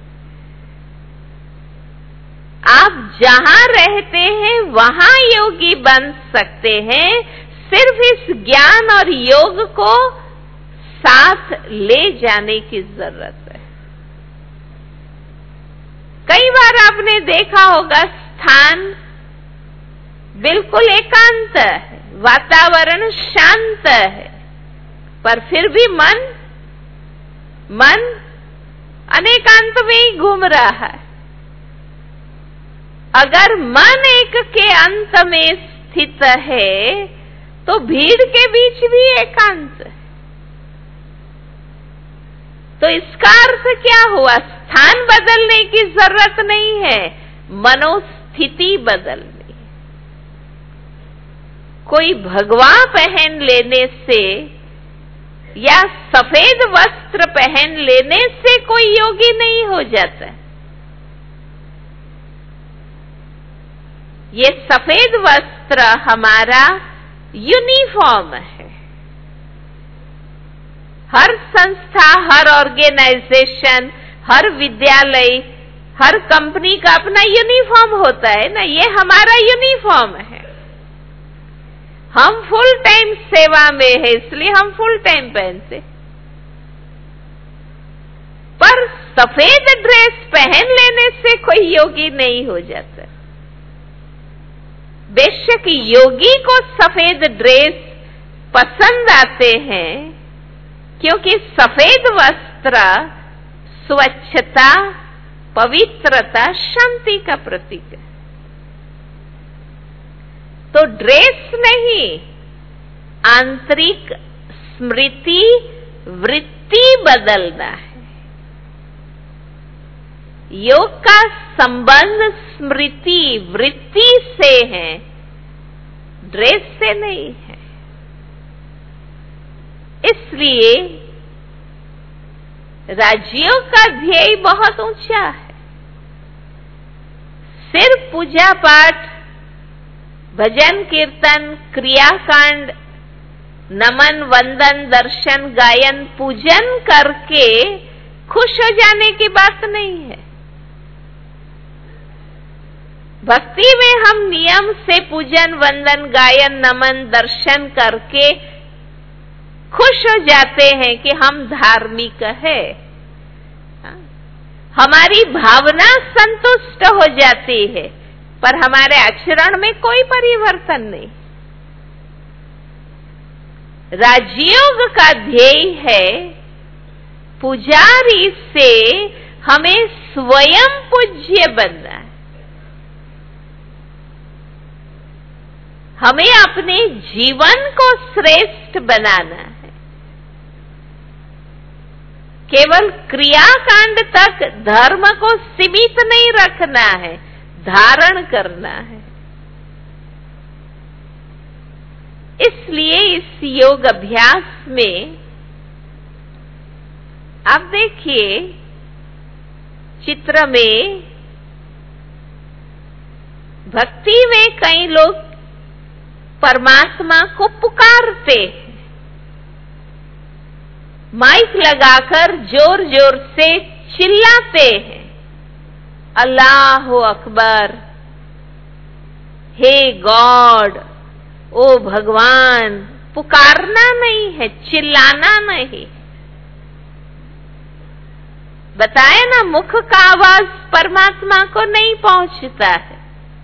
आप जहाँ रहते हैं वहाँ योगी बन सकते हैं, सिर्फ इस ज्ञान और योग को साथ ले जाने की जरूरत है। कई बार आपने देखा होगा स्थान बिल्कुल एकांत है, वातावरण शांत है, पर फिर भी मन मन अनेकांत में ही घूम रहा है। अगर मन एक के अंत में स्थित है तो भीड़ के बीच भी एकांत है। तो इसका अर्थ क्या हुआ? स्थान बदलने की जरूरत नहीं है, मनोस्थिति बदलनी। कोई भगवा पहन लेने से या सफेद वस्त्र पहन लेने से कोई योगी नहीं हो जाता। ये सफेद वस्त्र हमारा यूनिफॉर्म है। हर संस्था, हर ऑर्गेनाइजेशन, हर विद्यालय, हर कंपनी का अपना यूनिफॉर्म होता है ना। ये हमारा यूनिफॉर्म है। हम फुल टाइम सेवा में है इसलिए हम फुल टाइम पहनते। पर सफेद ड्रेस पहन लेने से कोई योगी नहीं हो जाता। बेशक योगी को सफेद ड्रेस पसंद आते हैं, क्योंकि सफेद वस्त्र स्वच्छता, पवित्रता, शांति का प्रतीक है। तो ड्रेस नहीं, आंतरिक स्मृति, वृत्ति बदलना है। योग का संबंध स्मृति, वृत्ति से है, ड्रेस से नहीं है। इसलिए राजयोग का ध्येय बहुत ऊंचा है। सिर्फ पूजा पाठ, भजन कीर्तन, क्रियाकांड, नमन, वंदन, दर्शन, गायन, पूजन करके खुश हो जाने की बात नहीं है। भक्ति में हम नियम से पूजन, वंदन, गायन, नमन, दर्शन करके खुश हो जाते हैं कि हम धार्मिक है। हमारी भावना संतुष्ट हो जाती है, पर हमारे आचरण में कोई परिवर्तन नहीं। राजयोग का ध्येय है पुजारी से हमें स्वयं पूज्य बनना है। हमें अपने जीवन को श्रेष्ठ बनाना है। केवल क्रियाकांड तक धर्म को सीमित नहीं रखना है, धारण करना है। इसलिए इस योग अभ्यास में आप देखिए, चित्र में भक्ति में कई लोग परमात्मा को पुकारते हैं, माइक लगाकर जोर जोर से चिल्लाते हैं, अल्लाह अकबर, हे गॉड, ओ भगवान। पुकारना नहीं है, चिल्लाना नहीं। बताया ना, मुख का आवाज परमात्मा को नहीं पहुंचता है।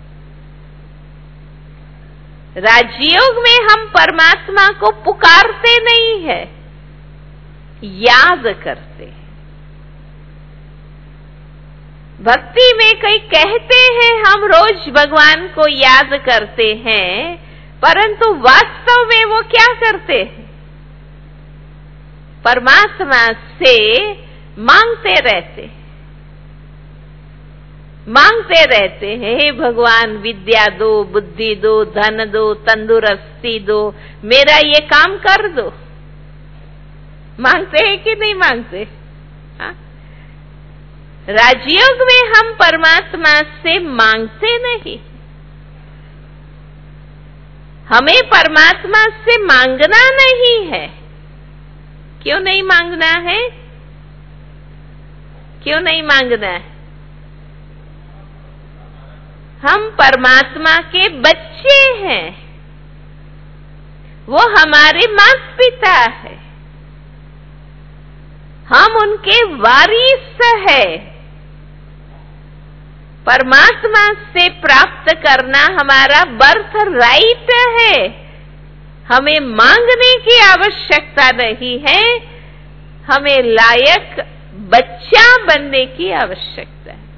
राजयोग में हम परमात्मा को पुकारते नहीं है, याद करते हैं। भक्ति में कई कहते हैं हम रोज भगवान को याद करते हैं, परंतु वास्तव में वो क्या करते हैं? परमात्मा से मांगते रहते हैं, मांगते रहते हैं, हे भगवान विद्या दो, बुद्धि दो, धन दो, तंदुरुस्ती दो, मेरा ये काम कर दो। मांगते हैं कि नहीं मांगते? हा? राजयोग में हम परमात्मा से मांगते नहीं। हमें परमात्मा से मांगना नहीं है। क्यों नहीं मांगना है? क्यों नहीं मांगना है? हम परमात्मा के बच्चे हैं, वो हमारे माता पिता है, हम उनके वारिस हैं। परमात्मा से प्राप्त करना हमारा बर्थ राइट है। हमें मांगने की आवश्यकता नहीं है, हमें लायक बच्चा बनने की आवश्यकता है।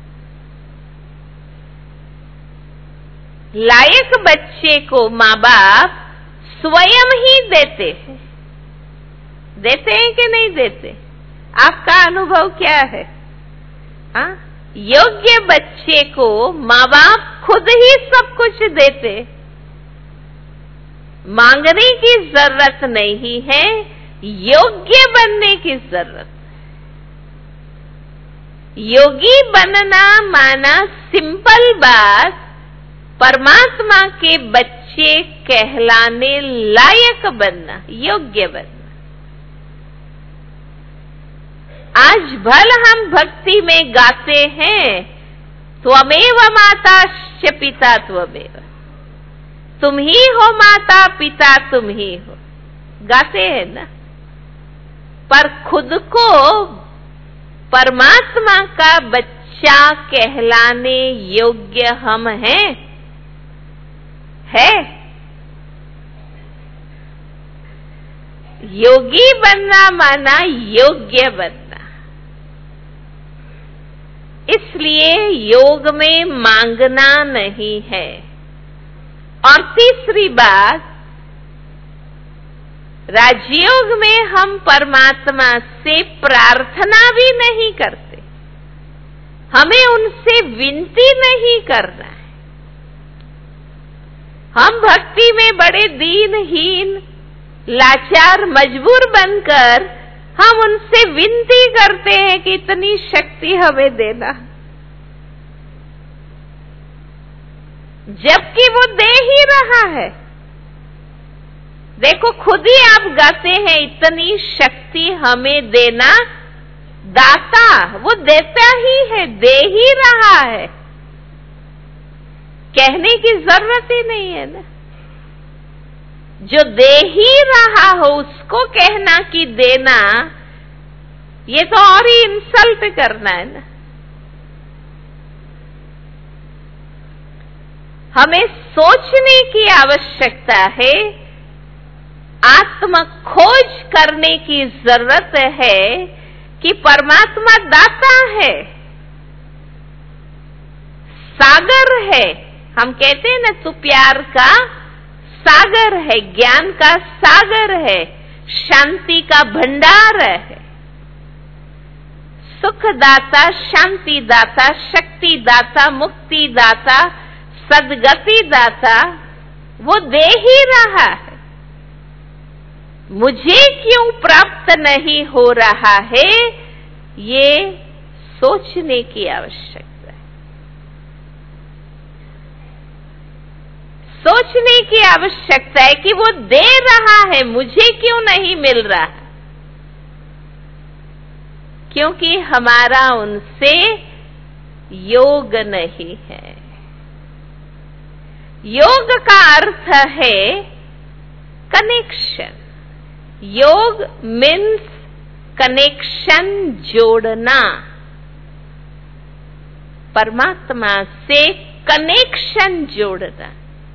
लायक बच्चे को माँ बाप स्वयं ही देते हैं। देते हैं कि नहीं देते? आपका अनुभव क्या है? हाँ? योग्य बच्चे को माँ बाप खुद ही सब कुछ देते, मांगने की जरूरत नहीं है, योग्य बनने की जरूरत। योगी बनना माना सिंपल बात, परमात्मा के बच्चे कहलाने लायक बनना, योग्य बनना। आज भल हम भक्ति में गाते हैं, त्वमेव माताश्च पिता त्वमेव, तुम ही हो माता पिता, तुम ही हो, गाते हैं ना। पर खुद को परमात्मा का बच्चा कहलाने योग्य हम हैं? है? योगी बनना माना योग्य बनना। इसलिए योग में मांगना नहीं है। और तीसरी बात, राजयोग में हम परमात्मा से प्रार्थना भी नहीं करते, हमें उनसे विनती नहीं करना है। हम भक्ति में बड़े दीनहीन, लाचार, मजबूर बनकर हम उनसे विनती करते हैं कि इतनी शक्ति हमें देना, जबकि वो दे ही रहा है। देखो खुद ही आप गाते हैं, इतनी शक्ति हमें देना, दाता वो देता ही है, दे ही रहा है, कहने की जरूरत ही नहीं है ना। जो दे ही रहा हो उसको कहना कि देना, ये तो और ही इंसल्ट करना है ना। हमें सोचने की आवश्यकता है, आत्म खोज करने की जरूरत है कि परमात्मा दाता है, सागर है। हम कहते हैं ना, तू प्यार का सागर है, ज्ञान का सागर है, शांति का भंडार है, सुख दाता, शांति दाता, शक्ति दाता, मुक्ति दाता, सदगति दाता, वो दे ही रहा है। मुझे क्यों प्राप्त नहीं हो रहा है, ये सोचने की आवश्यकता है। सोचने की आवश्यकता है कि वो दे रहा है, मुझे क्यों नहीं मिल रहा? क्योंकि हमारा उनसे योग नहीं है। योग का अर्थ है कनेक्शन। योग मीन्स कनेक्शन, जोड़ना, परमात्मा से कनेक्शन जोड़ना।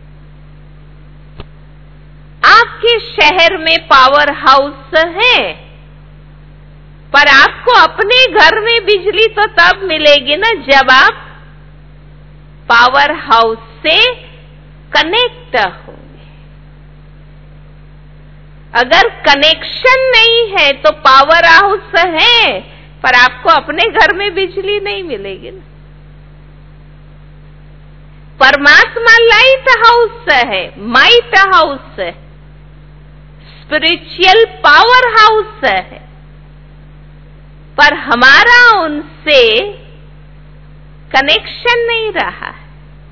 आपके शहर में पावर हाउस है, पर आपको अपने घर में बिजली तो तब मिलेगी ना जब आप पावर हाउस से कनेक्ट होंगे। अगर कनेक्शन नहीं है तो पावर हाउस है, पर आपको अपने घर में बिजली नहीं मिलेगी ना। परमात्मा लाइट हाउस है, माइट हाउस है, स्पिरिचुअल पावर हाउस है, पर हमारा उनसे कनेक्शन नहीं रहा है।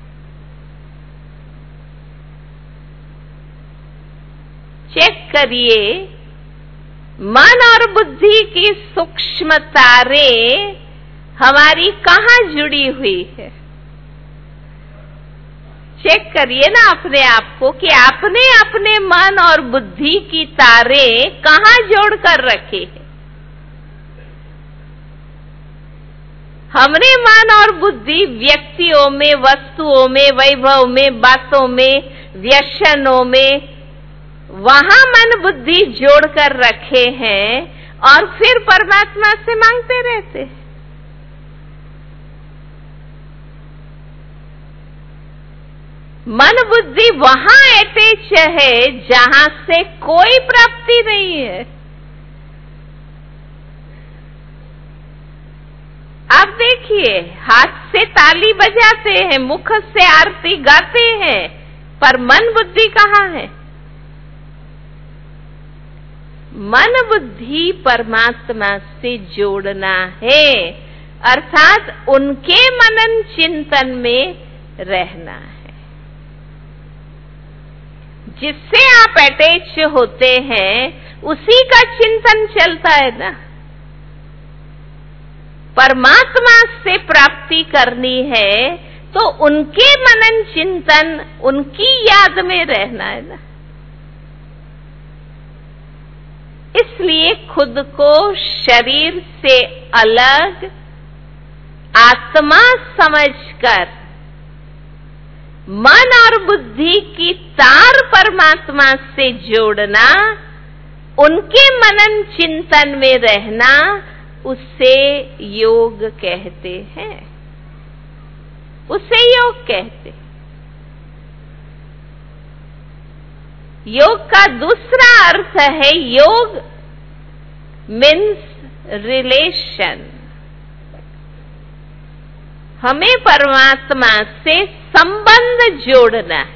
चेक करिए, मन और बुद्धि की सूक्ष्म तारें हमारी कहाँ जुड़ी हुई है। चेक करिए ना अपने आप को कि आपने अपने मन और बुद्धि की तारें कहाँ जोड़ कर रखी है। हमने मन और बुद्धि व्यक्तियों में, वस्तुओं में, वैभव में, बातों में, व्यसनों में, वहां मन बुद्धि जोड़ कर रखे हैं और फिर परमात्मा से मांगते रहते हैं। मन बुद्धि वहां अटैच है जहां से कोई प्राप्ति नहीं है। आप देखिए, हाथ से ताली बजाते हैं, मुख से आरती गाते हैं, पर मन बुद्धि कहाँ है? मन बुद्धि परमात्मा से जोड़ना है, अर्थात उनके मनन चिंतन में रहना है। जिससे आप अटैच होते हैं उसी का चिंतन चलता है ना। परमात्मा से प्राप्ति करनी है तो उनके मनन चिंतन, उनकी याद में रहना है ना। इसलिए खुद को शरीर से अलग आत्मा समझकर मन और बुद्धि की तार परमात्मा से जोड़ना, उनके मनन चिंतन में रहना, उसे योग कहते हैं। उसे योग कहते हैं। योग का दूसरा अर्थ है, योग मीन्स रिलेशन। हमें परमात्मा से संबंध जोड़ना है।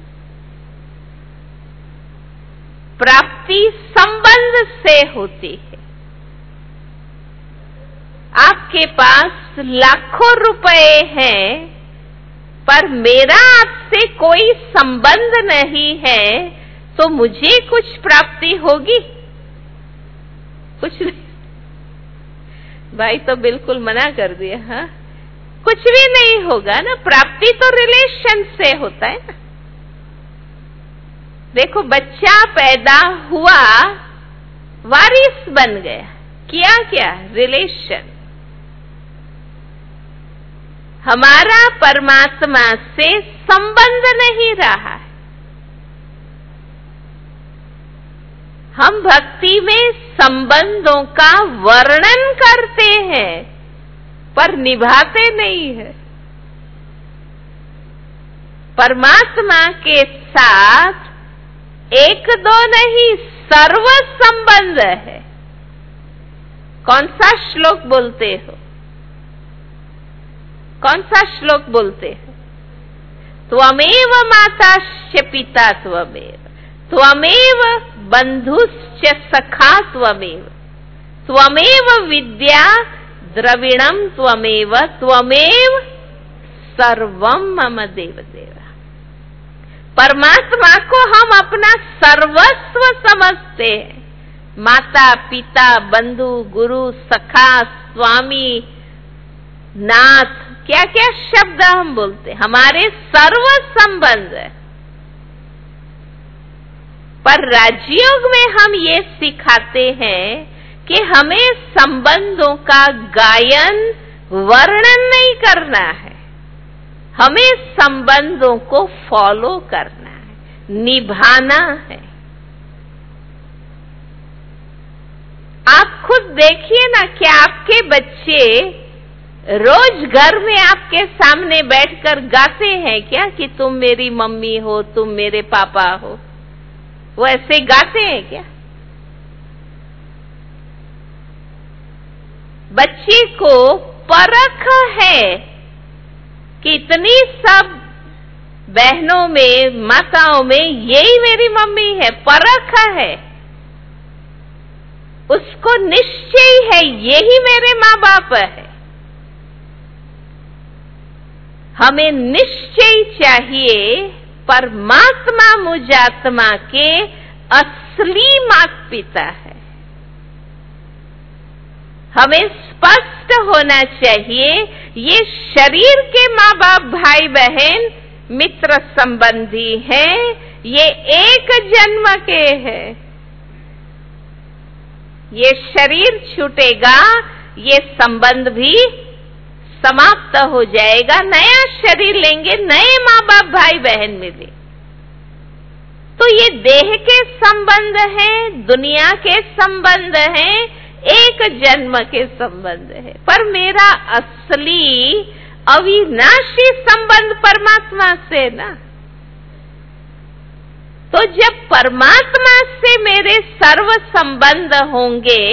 प्राप्ति संबंध से होती है। आपके पास लाखों रुपए हैं, पर मेरा आपसे कोई संबंध नहीं है, तो मुझे कुछ प्राप्ति होगी? कुछ नहीं। भाई तो बिल्कुल मना कर दिया। हाँ, कुछ भी नहीं होगा ना। प्राप्ति तो रिलेशन से होता है ना। देखो, बच्चा पैदा हुआ, वारिस बन गया, किया क्या? रिलेशन। हमारा परमात्मा से संबंध नहीं रहा है। हम भक्ति में संबंधों का वर्णन करते हैं, पर निभाते नहीं है। परमात्मा के साथ एक दो नहीं, सर्व संबंध है। कौन सा श्लोक बोलते हो? कौन सा श्लोक बोलते हो? त्वमेव माताश्च पिता त्वमेव, त्वमेव बंधुश्च सखा त्वमेव, त्वमेव विद्या द्रविणम त्वमेव, त्वमेव सर्वम मम देव देवा। परमात्मा को हम अपना सर्वस्व समझते हैं। माता, पिता, बंधु, गुरु, सखा, स्वामी, नाथ, क्या क्या शब्द हम बोलते हैं, हमारे सर्व संबंध है। पर राजयोग में हम ये सिखाते हैं कि हमें संबंधों का गायन वर्णन नहीं करना है, हमें संबंधों को फॉलो करना है, निभाना है। आप खुद देखिए ना कि आपके बच्चे रोज घर में आपके सामने बैठकर गाते हैं क्या कि तुम मेरी मम्मी हो, तुम मेरे पापा हो? वो ऐसे गाते हैं क्या? बच्चे को परख है कि इतनी सब बहनों में, माताओं में यही मेरी मम्मी है, परख है। उसको निश्चय है यही मेरे माँ बाप है। हमें निश्चय चाहिए परमात्मा मुझात्मा के असली माता पिता है। हमें स्पष्ट होना चाहिए ये शरीर के माँ बाप, भाई बहन, मित्र संबंधी हैं, ये एक जन्म के हैं। ये शरीर छूटेगा, ये संबंध भी समाप्त हो जाएगा, नया शरीर लेंगे, नए माँ बाप भाई बहन मिले। तो ये देह के संबंध हैं, दुनिया के संबंध हैं, एक जन्म के संबंध है। पर मेरा असली अविनाशी संबंध परमात्मा से ना। तो जब परमात्मा से मेरे सर्व संबंध होंगे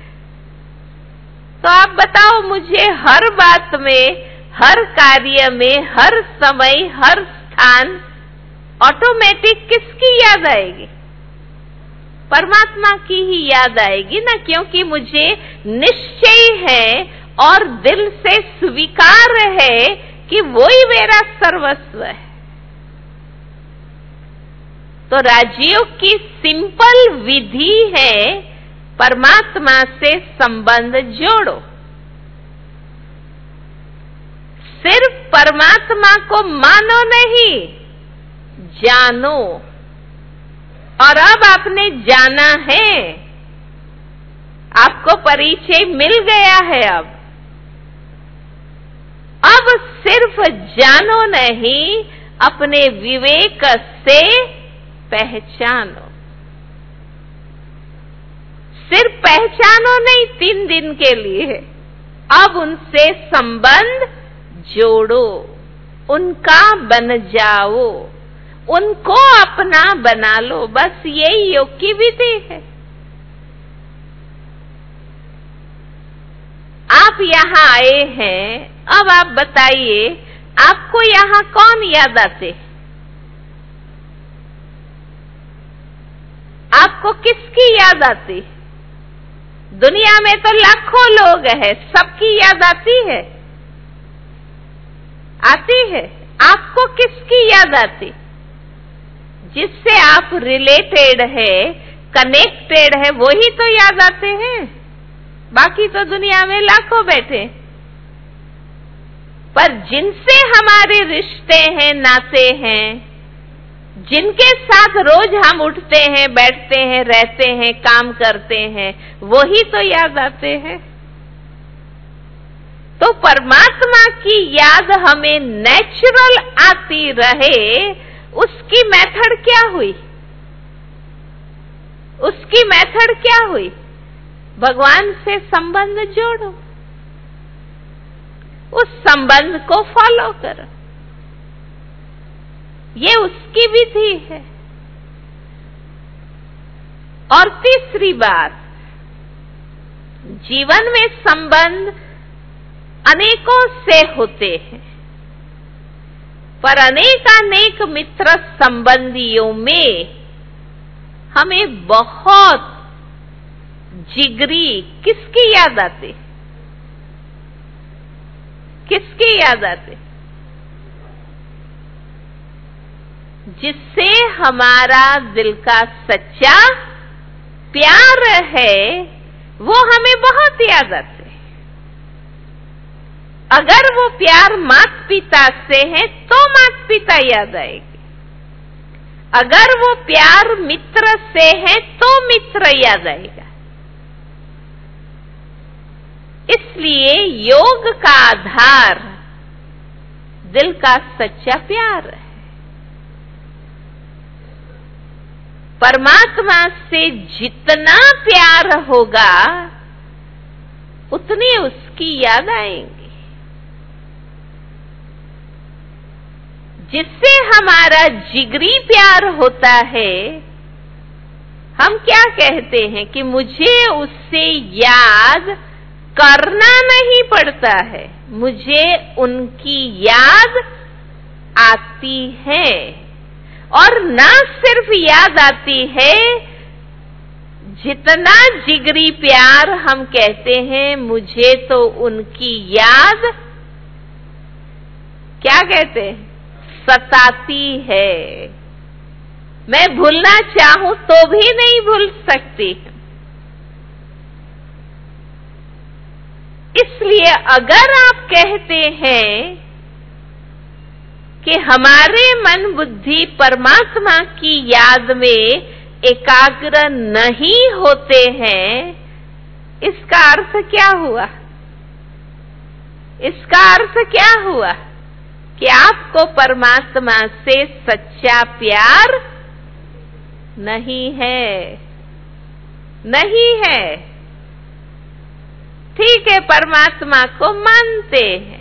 तो आप बताओ मुझे हर बात में, हर कार्य में, हर समय, हर स्थान ऑटोमेटिक किसकी याद आएगी? परमात्मा की ही याद आएगी ना, क्योंकि मुझे निश्चय है और दिल से स्वीकार है कि वो ही मेरा सर्वस्व है। तो राजयोग की सिंपल विधि है, परमात्मा से संबंध जोड़ो। सिर्फ परमात्मा को मानो नहीं, जानो। और अब आपने जाना है, आपको परिचय मिल गया है। अब अब सिर्फ जानो नहीं, अपने विवेक से पहचानो। सिर्फ पहचानो नहीं तीन दिन के लिए, अब उनसे संबंध जोड़ो, उनका बन जाओ, उनको अपना बना लो। बस यही योग की विधि है। आप यहाँ आए हैं, अब आप बताइए आपको यहाँ कौन याद आते? आपको किसकी याद आती? दुनिया में तो लाखों लोग हैं, सबकी याद आती है? आती है। आपको किसकी याद आती? जिससे आप रिलेटेड है, कनेक्टेड है, वही तो याद आते हैं। बाकी तो दुनिया में लाखों बैठे, पर जिनसे हमारे रिश्ते हैं, नाते हैं, जिनके साथ रोज हम उठते हैं, बैठते हैं, रहते हैं, काम करते हैं, वही तो याद आते हैं। तो परमात्मा की याद हमें नेचुरल आती रहे, उसकी मेथड क्या हुई? उसकी मेथड क्या हुई? भगवान से संबंध जोड़ो, उस संबंध को फॉलो करो। ये उसकी विधि है। और तीसरी बात, जीवन में संबंध अनेकों से होते हैं, पर अनेकानेक मित्र संबंधियों में हमें बहुत जिगरी किसकी याद आती? किसकी याद आती? जिससे हमारा दिल का सच्चा प्यार है, वो हमें बहुत याद आते। अगर वो प्यार माता पिता से है तो माता पिता याद आएगी, अगर वो प्यार मित्र से है तो मित्र याद आएगा। इसलिए योग का आधार दिल का सच्चा प्यार है। परमात्मा से जितना प्यार होगा उतनी उसकी याद आएंगी। जिससे हमारा जिगरी प्यार होता है, हम क्या कहते हैं कि मुझे उससे याद करना नहीं पड़ता है, मुझे उनकी याद आती है। और ना सिर्फ याद आती है, जितना जिगरी प्यार हम कहते हैं मुझे तो उनकी याद क्या कहते हैं, सताती है। मैं भूलना चाहूं तो भी नहीं भूल सकती। इसलिए अगर आप कहते हैं कि हमारे मन बुद्धि परमात्मा की याद में एकाग्र नहीं होते हैं, इसका अर्थ क्या हुआ? इसका अर्थ क्या हुआ कि आपको परमात्मा से सच्चा प्यार नहीं है, नहीं है। ठीक है, परमात्मा को मानते हैं,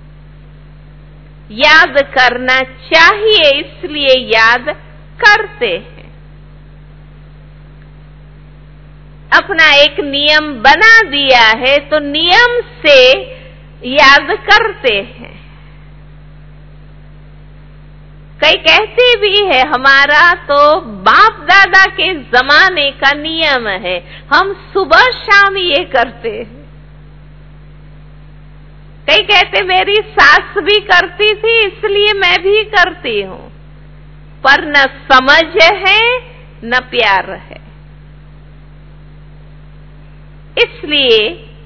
याद करना चाहिए इसलिए याद करते हैं। अपना एक नियम बना दिया है तो नियम से याद करते हैं। कई कहते भी है हमारा तो बाप दादा के जमाने का नियम है, हम सुबह शाम ये करते हैं। कई कहते मेरी सास भी करती थी इसलिए मैं भी करती हूं, पर न समझ है न प्यार है। इसलिए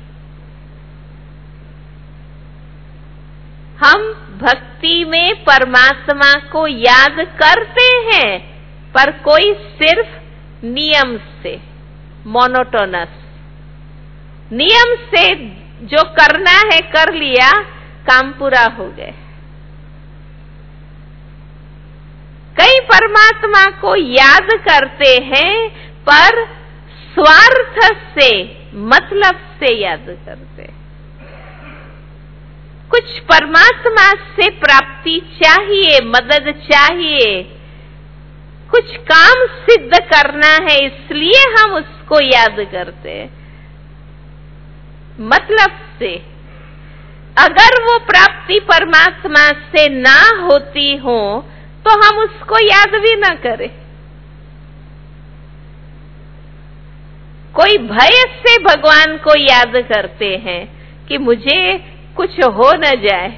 हम भक्ति में परमात्मा को याद करते हैं, पर कोई सिर्फ नियम से, मोनोटोनस नियम से जो करना है कर लिया, काम पूरा हो गए। कई परमात्मा को याद करते हैं पर स्वार्थ से, मतलब से याद करते हैं। कुछ परमात्मा से प्राप्ति चाहिए, मदद चाहिए, कुछ काम सिद्ध करना है इसलिए हम उसको याद करते हैं, मतलब से। अगर वो प्राप्ति परमात्मा से ना होती हो तो हम उसको याद भी ना करें। कोई भय से भगवान को याद करते हैं कि मुझे कुछ हो न जाए,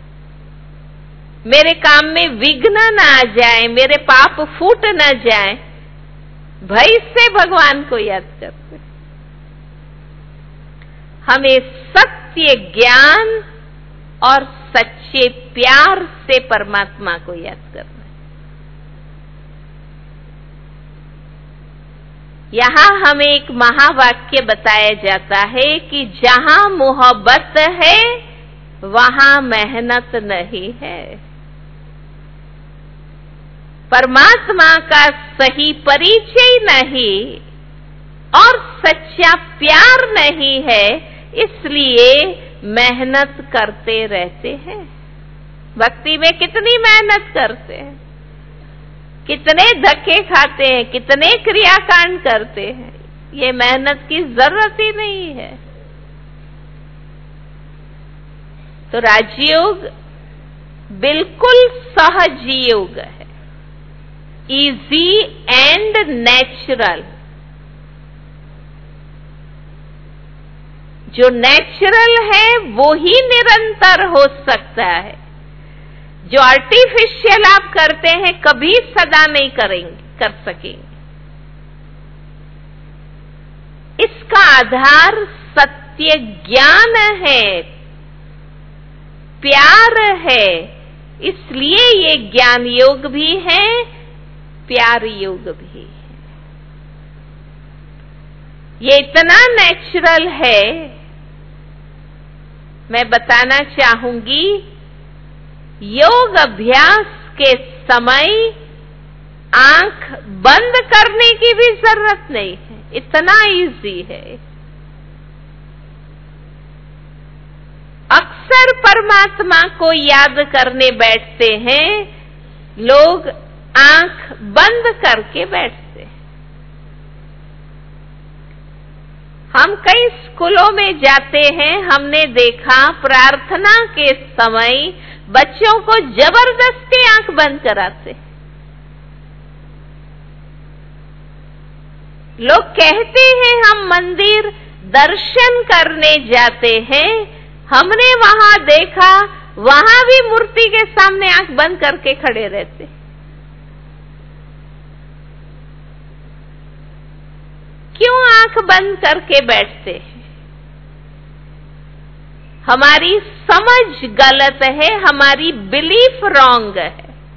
मेरे काम में विघ्न न आ जाए, मेरे पाप फूट न जाए, भय से भगवान को याद करते। हमें सत्य ज्ञान और सच्चे प्यार से परमात्मा को याद करना। यहाँ हमें एक महावाक्य बताया जाता है कि जहां मोहब्बत है वहां मेहनत नहीं है। परमात्मा का सही परिचय नहीं और सच्चा प्यार नहीं है, इसलिए मेहनत करते रहते हैं। भक्ति में कितनी मेहनत करते हैं, कितने धक्के खाते हैं, कितने क्रियाकांड करते हैं, ये मेहनत की जरूरत ही नहीं है। तो राजयोग बिल्कुल सहज योग है, इजी एंड नेचुरल। जो नेचुरल है वो ही निरंतर हो सकता है, जो आर्टिफिशियल आप करते हैं कभी सदा नहीं करेंगे, कर सकेंगे। इसका आधार सत्य ज्ञान है, प्यार है, इसलिए ये ज्ञान योग भी है, प्यार योग भी है। ये इतना नेचुरल है मैं बताना चाहूंगी, योग अभ्यास के समय आंख बंद करने की भी जरूरत नहीं है, इतना इजी है। अक्सर परमात्मा को याद करने बैठते हैं लोग, आंख बंद करके बैठते हैं। हम कई स्कूलों में जाते हैं, हमने देखा प्रार्थना के समय बच्चों को जबरदस्ती आंख बंद कराते। लोग कहते हैं हम मंदिर दर्शन करने जाते हैं, हमने वहां देखा वहां भी मूर्ति के सामने आंख बंद करके खड़े रहते। क्यों आंख बंद करके बैठते हैं? हमारी समझ गलत है, हमारी बिलीफ रॉन्ग है।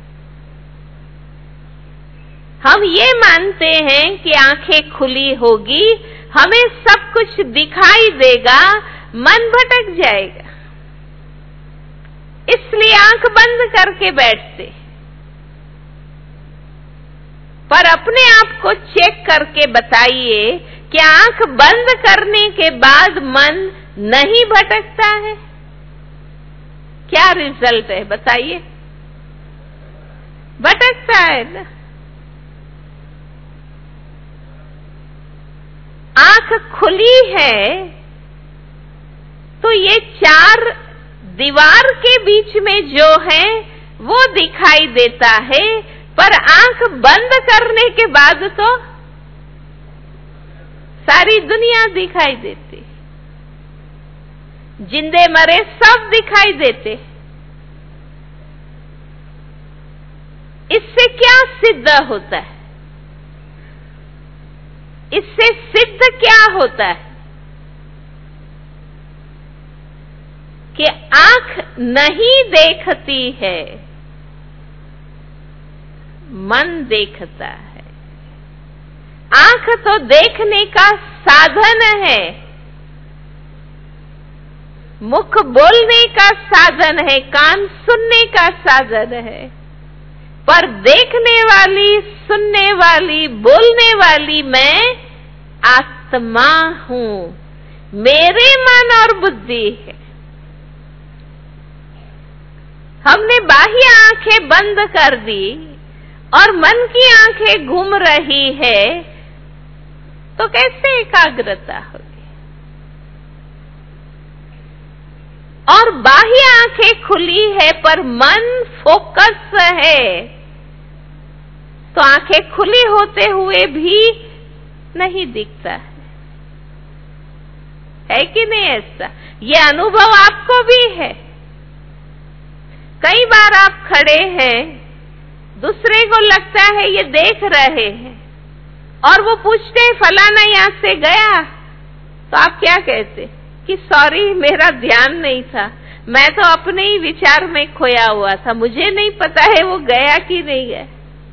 हम ये मानते हैं कि आंखें खुली होगी, हमें सब कुछ दिखाई देगा, मन भटक जाएगा, इसलिए आंख बंद करके बैठते। पर अपने आप को चेक करके बताइए कि आंख बंद करने के बाद मन नहीं भटकता है? क्या रिजल्ट है बताइए? भटकता है ना। आंख खुली है तो ये चार दीवार के बीच में जो है वो दिखाई देता है, पर आंख बंद करने के बाद तो सारी दुनिया दिखाई देती, जिंदे मरे सब दिखाई देते। इससे क्या सिद्ध होता है? इससे सिद्ध क्या होता है कि आंख नहीं देखती है, मन देखता है। आंख तो देखने का साधन है, मुख बोलने का साधन है, कान सुनने का साधन है, पर देखने वाली, सुनने वाली, बोलने वाली मैं आत्मा हूं, मेरे मन और बुद्धि है। हमने बाह्य आंखें बंद कर दी और मन की आंखें घूम रही है, तो कैसे एकाग्रता होगी? और बाह्य आंखें खुली है पर मन फोकस है, तो आंखें खुली होते हुए भी नहीं दिखता है, है कि नहीं? ऐसा ये अनुभव आपको भी है। कई बार आप खड़े हैं, दूसरे को लगता है ये देख रहे हैं, और वो पूछते हैं फलाना यहां से गया, तो आप क्या कहते कि सॉरी मेरा ध्यान नहीं था, मैं तो अपने ही विचार में खोया हुआ था, मुझे नहीं पता है वो गया कि नहीं गया।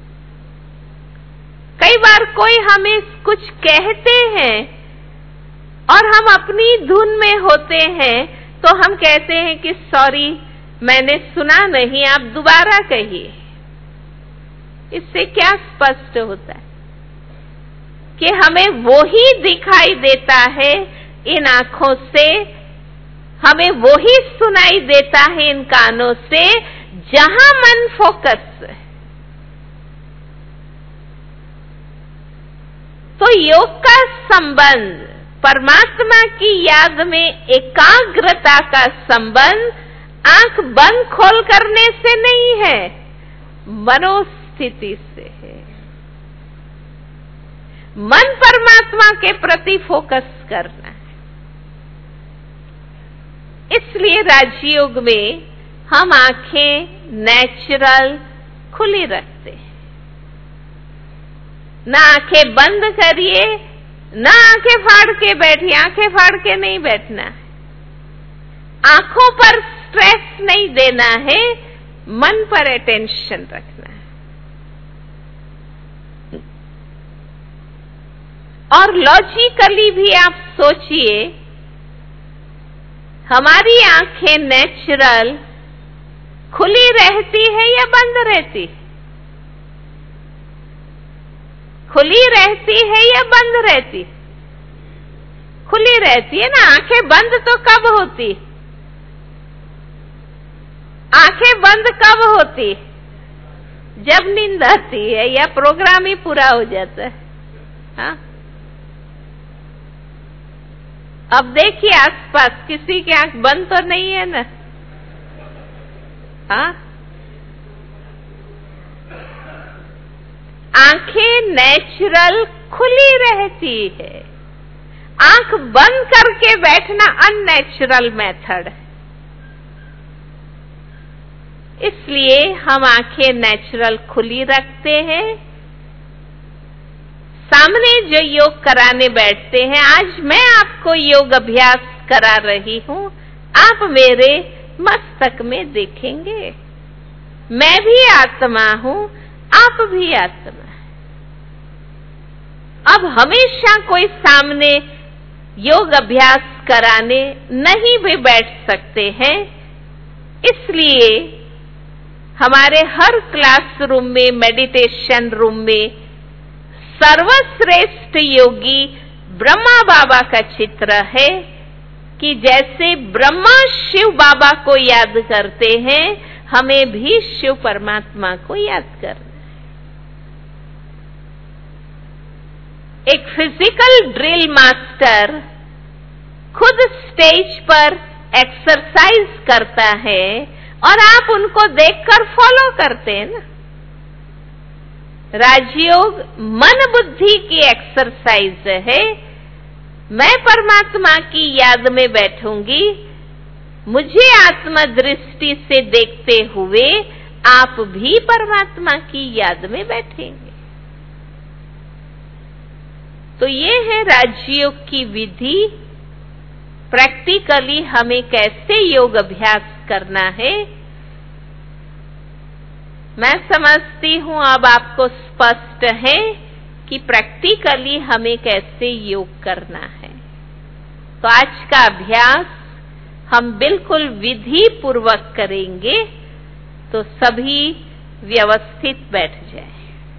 कई बार कोई हमें कुछ कहते हैं और हम अपनी धुन में होते हैं, तो हम कहते हैं कि सॉरी मैंने सुना नहीं, आप दोबारा कहिए। इससे क्या स्पष्ट होता है कि हमें वो ही दिखाई देता है इन आंखों से, हमें वो ही सुनाई देता है इन कानों से, जहां मन फोकस है। तो योग का संबंध परमात्मा की याद में एकाग्रता का संबंध आंख बंद खोल करने से नहीं है, मनोस्थिति से है। मन परमात्मा के प्रति फोकस करना है। इसलिए राजयोग में हम आंखें नेचुरल खुली रखते हैं, ना आंखें बंद करिए, ना आंखें फाड़ के बैठिए। आंखें फाड़ के नहीं बैठना है, आंखों पर स्ट्रेस नहीं देना है, मन पर अटेंशन रखना है। और लॉजिकली भी आप सोचिए, हमारी आंखें नेचुरल खुली रहती है या बंद रहती? खुली रहती है या बंद रहती? खुली रहती है ना। आंखें बंद तो कब होती? आंखें बंद कब होती? जब नींद आती है या प्रोग्राम ही पूरा हो जाता है। हाँ, अब देखिए आसपास किसी की आंख बंद तो नहीं है ना। हाँ, आंखें नेचुरल खुली रहती है। आंख बंद करके बैठना अननेचुरल मेथड है। इसलिए हम आंखें नेचुरल खुली रखते हैं। सामने जो योग कराने बैठते हैं, आज मैं आपको योग अभ्यास करा रही हूं, आप मेरे मस्तक में देखेंगे। मैं भी आत्मा हूं, आप भी आत्मा है। अब हमेशा कोई सामने योग अभ्यास कराने नहीं भी बैठ सकते हैं, इसलिए हमारे हर क्लासरूम में, मेडिटेशन रूम में सर्वश्रेष्ठ योगी ब्रह्मा बाबा का चित्र है कि जैसे ब्रह्मा शिव बाबा को याद करते हैं, हमें भी शिव परमात्मा को याद करना है। एक फिजिकल ड्रिल मास्टर खुद स्टेज पर एक्सरसाइज करता है और आप उनको देखकर फॉलो करते हैं ना। राजयोग मन बुद्धि की एक्सरसाइज है। मैं परमात्मा की याद में बैठूंगी, मुझे आत्मा दृष्टि से देखते हुए आप भी परमात्मा की याद में बैठेंगे। तो ये है राजयोग की विधि। प्रैक्टिकली हमें कैसे योग अभ्यास करना है, मैं समझती हूं अब आपको स्पष्ट है कि प्रैक्टिकली हमें कैसे योग करना है। तो आज का अभ्यास हम बिल्कुल विधि पूर्वक करेंगे, तो सभी व्यवस्थित बैठ जाएं।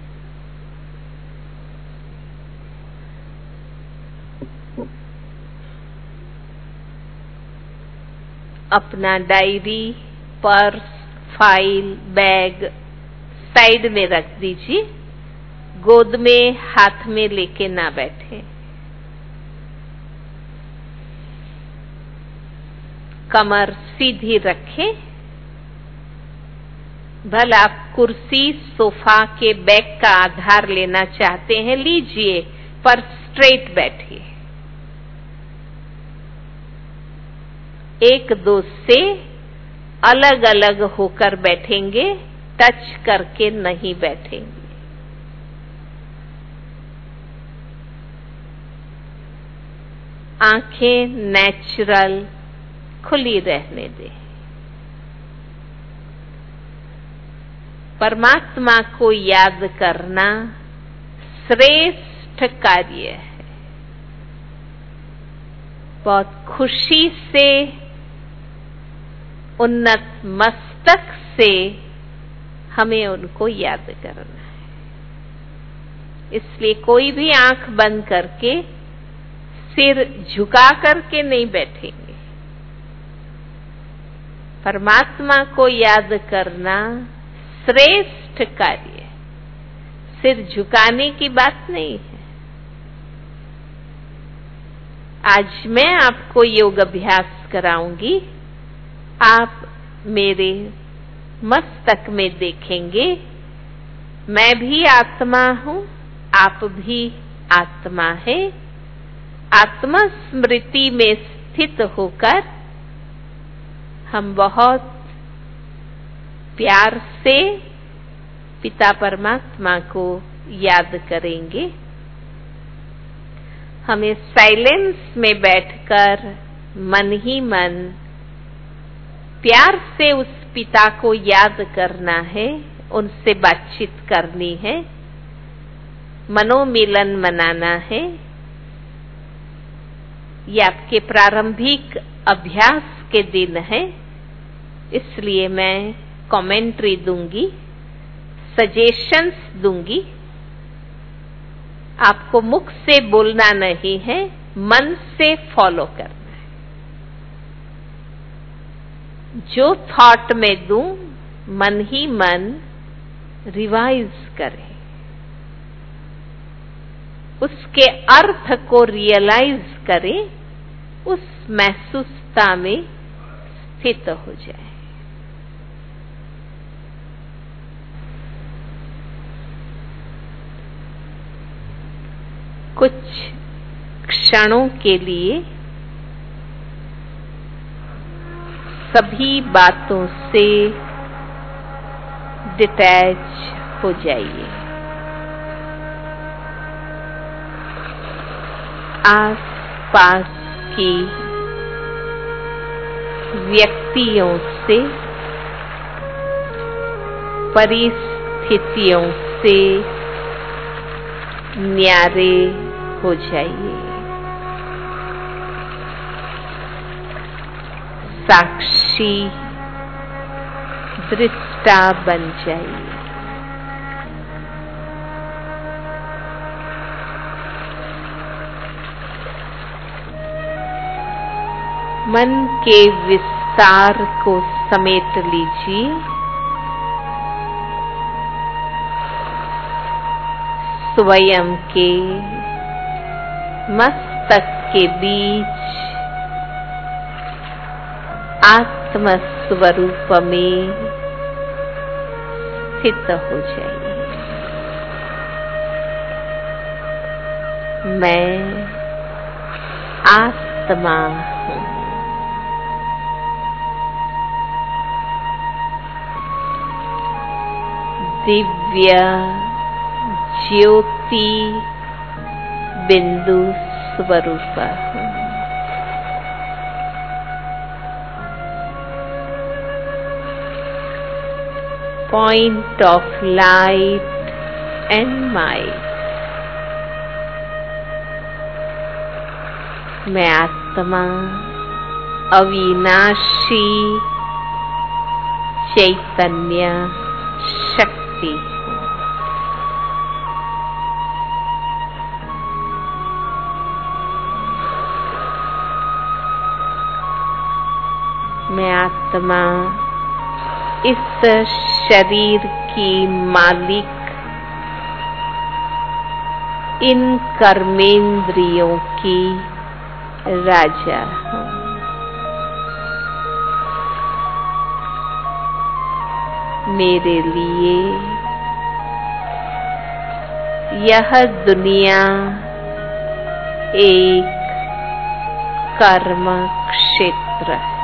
अपना diary, purse, file, bag side में रख दीजिए। गोद में हाथ में लेके ना बैठे। कमर सीधी रखें। भले आप कुर्सी, सोफा के बैक का आधार लेना चाहते हैं, लीजिए, पर स्ट्रेट बैठिए। एक दो से अलग अलग होकर बैठेंगे, टच करके नहीं बैठेंगे। आंखें नेचुरल खुली रहने दें। परमात्मा को याद करना श्रेष्ठ कार्य है। बहुत खुशी से, उन्नत मस्तक से हमें उनको याद करना है। इसलिए कोई भी आंख बंद करके, सिर झुका करके नहीं बैठेंगे। परमात्मा को याद करना श्रेष्ठ कार्य, सिर झुकाने की बात नहीं है। आज मैं आपको योग अभ्यास कराऊंगी। आप मेरे मस्तक में देखेंगे। मैं भी आत्मा हूं, आप भी आत्मा है। आत्मा स्मृति में स्थित होकर हम बहुत प्यार से पिता परमात्मा को याद करेंगे। हमें साइलेंस में बैठकर मन ही मन प्यार से उस पिता को याद करना है, उनसे बातचीत करनी है, मनोमिलन मनाना है। ये आपके प्रारंभिक अभ्यास के दिन है, इसलिए मैं कमेंट्री दूंगी, सजेशंस दूंगी। आपको मुख से बोलना नहीं है, मन से फॉलो करना है। जो थॉट में दूं, मन ही मन रिवाइज करे, उसके अर्थ को रियलाइज करे, उस महसूसता में स्थित हो जाए। कुछ क्षणों के लिए सभी बातों से डिटैच हो जाइए। आस पास की व्यक्तियों से, परिस्थितियों से न्यारे हो जाइए। साक्षी दृष्टा बन जाइए। मन के विस्तार को समेट लीजिए। स्वयं के मस्तक के बीच आत्म स्वरूप में स्थित हो जाइए। मैं आत्मा हूँ। दिव्य ज्योति बिंदु स्वरूप हूँ। Point of light and might. मैं आत्मा अविनाशी चैतन्य शक्ति हूँ। मैं आत्मा इस शरीर की मालिक, इन कर्मेंद्रियों की राजा हूँ। मेरे लिए यह दुनिया एक कर्म क्षेत्र है।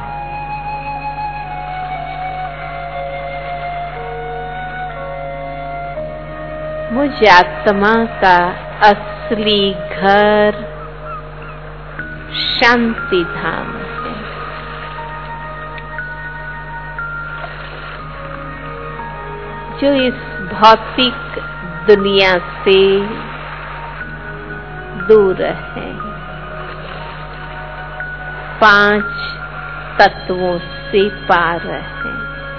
मुझ आत्मा का असली घर शांति धाम है। जो इस भौतिक दुनिया से दूर है, पांच तत्वों से पार है।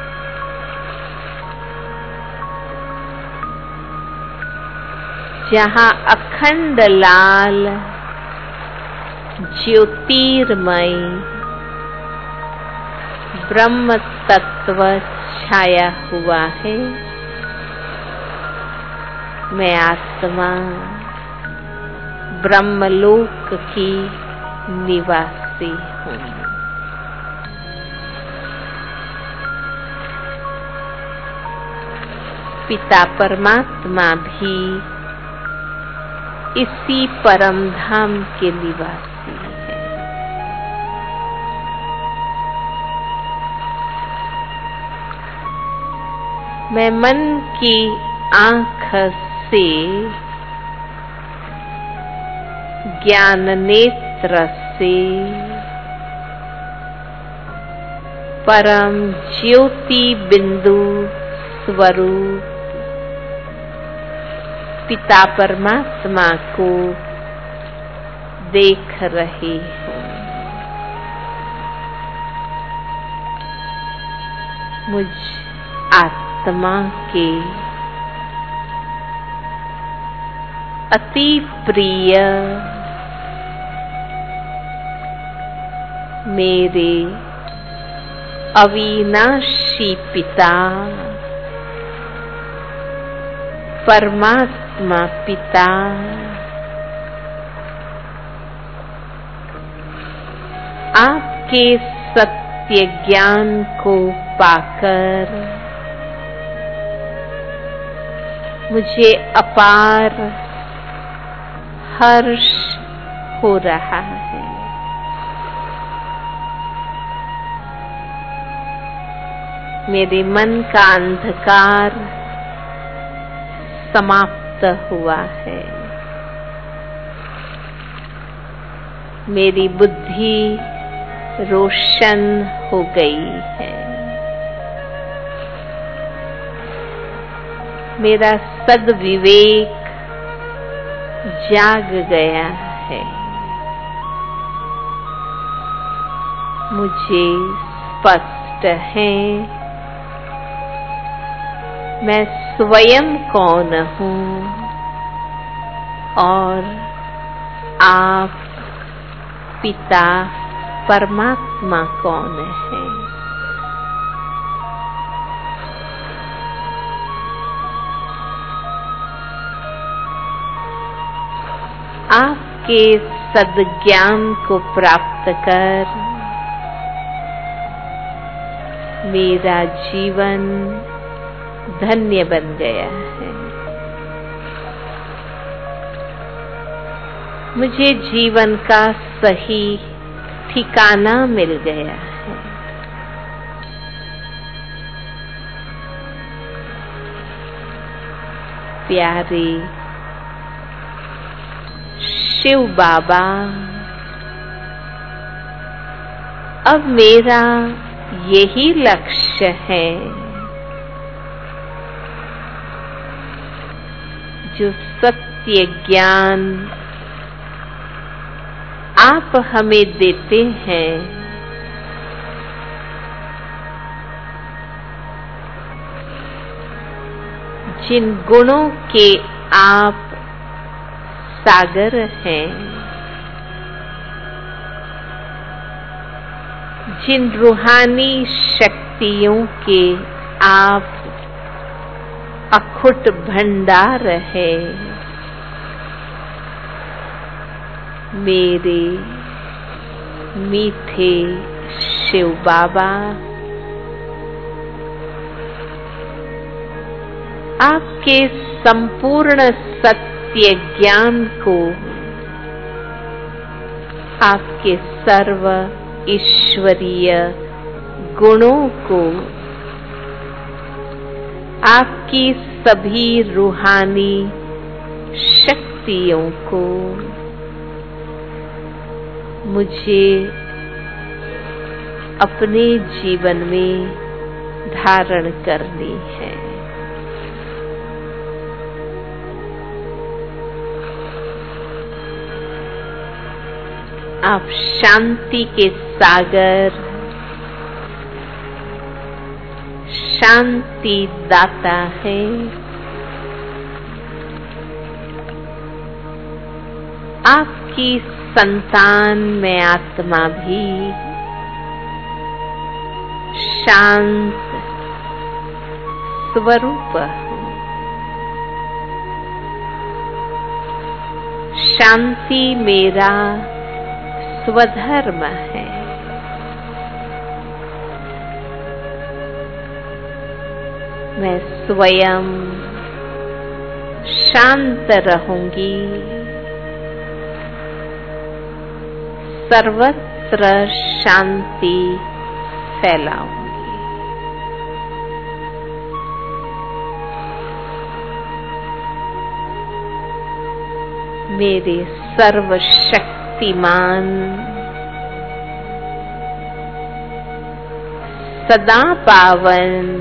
जहाँ अखंड लाल ज्योतिर्मय ब्रह्म तत्व छाया हुआ है। मैं आत्मा ब्रह्मलोक की निवासी हूँ। पिता परमात्मा भी इसी परम धाम के निवासी है। मैं मन की आँख से ज्ञान नेत्र से परम ज्योति बिंदु स्वरूप पिता परमात्मा को देख रही हूँ। मुझ आत्मा के अति प्रिय मेरे अविनाशी पिता परमात्मा पिता आपके सत्य ज्ञान को पाकर मुझे अपार हर्ष हो रहा है। मेरे मन का अंधकार समाप्त हुआ है। मेरी बुद्धि रोशन हो गई है। मेरा सद्विवेक जाग गया है। मुझे स्पष्ट है मैं स्वयं कौन हूँ और आप पिता परमात्मा कौन है। आपके सद्ज्ञान को प्राप्त कर मेरा जीवन धन्य बन गया है। मुझे जीवन का सही ठिकाना मिल गया है। प्यारे शिव बाबा, अब मेरा यही लक्ष्य है जो सत्य ज्ञान आप हमें देते हैं, जिन गुणों के आप सागर हैं, जिन रूहानी शक्तियों के आप अखुट भंडार है, मेरे मीठे शिव बाबा, आपके संपूर्ण सत्य ज्ञान को, आपके सर्व ईश्वरीय गुणों को, आपकी सभी रूहानी शक्तियों को मुझे अपने जीवन में धारण करनी है। आप शांति के सागर, शांति दाता है। आपकी संतान में आत्मा भी शांत स्वरूप हूँ। शांति मेरा स्वधर्म है। मैं स्वयं शांत रहूंगी, सर्वत्र शांति फैलाऊंगी। मेरे सर्वशक्तिमान सदा पावन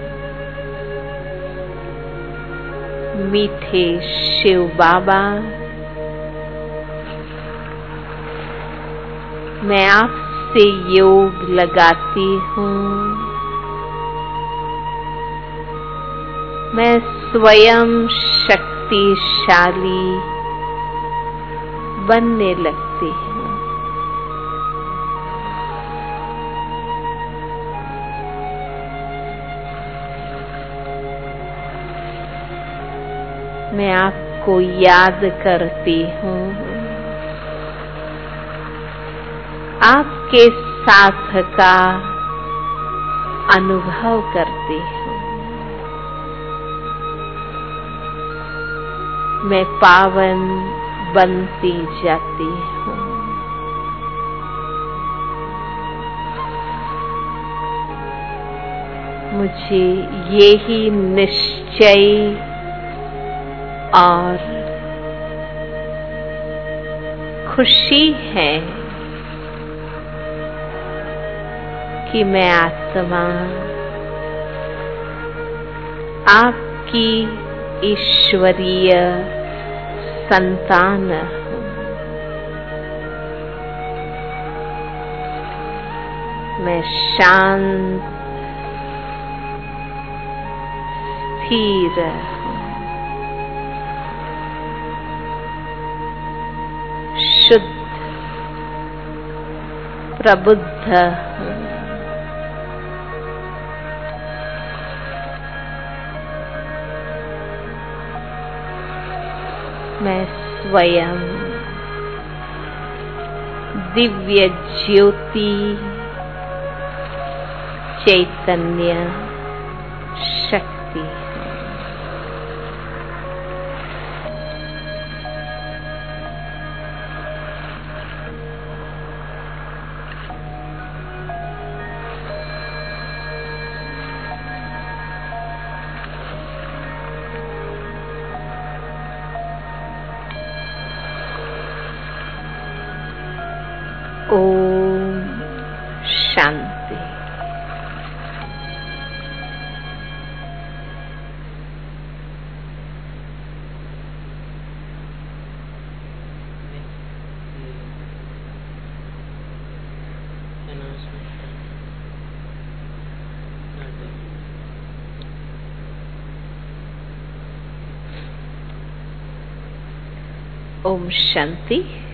मीठे शिव बाबा, मैं आपसे योग लगाती हूँ मैं स्वयं शक्तिशाली बनने लगती हूँ। मैं आपको याद करती हूँ, आपके साथ का अनुभव करती हूँ। मैं पावन बनती जाती हूँ। मुझे यही निश्चय और खुशी है कि मैं आत्मा आपकी ईश्वरीय संतान हूँ। मैं शांत स्थिर हूँ, शुद्ध प्रबुद्ध हूँ। मैं स्वयं दिव्य ज्योति चैतन्य शक्ति हूँ। ओम शांति। ओम शांति।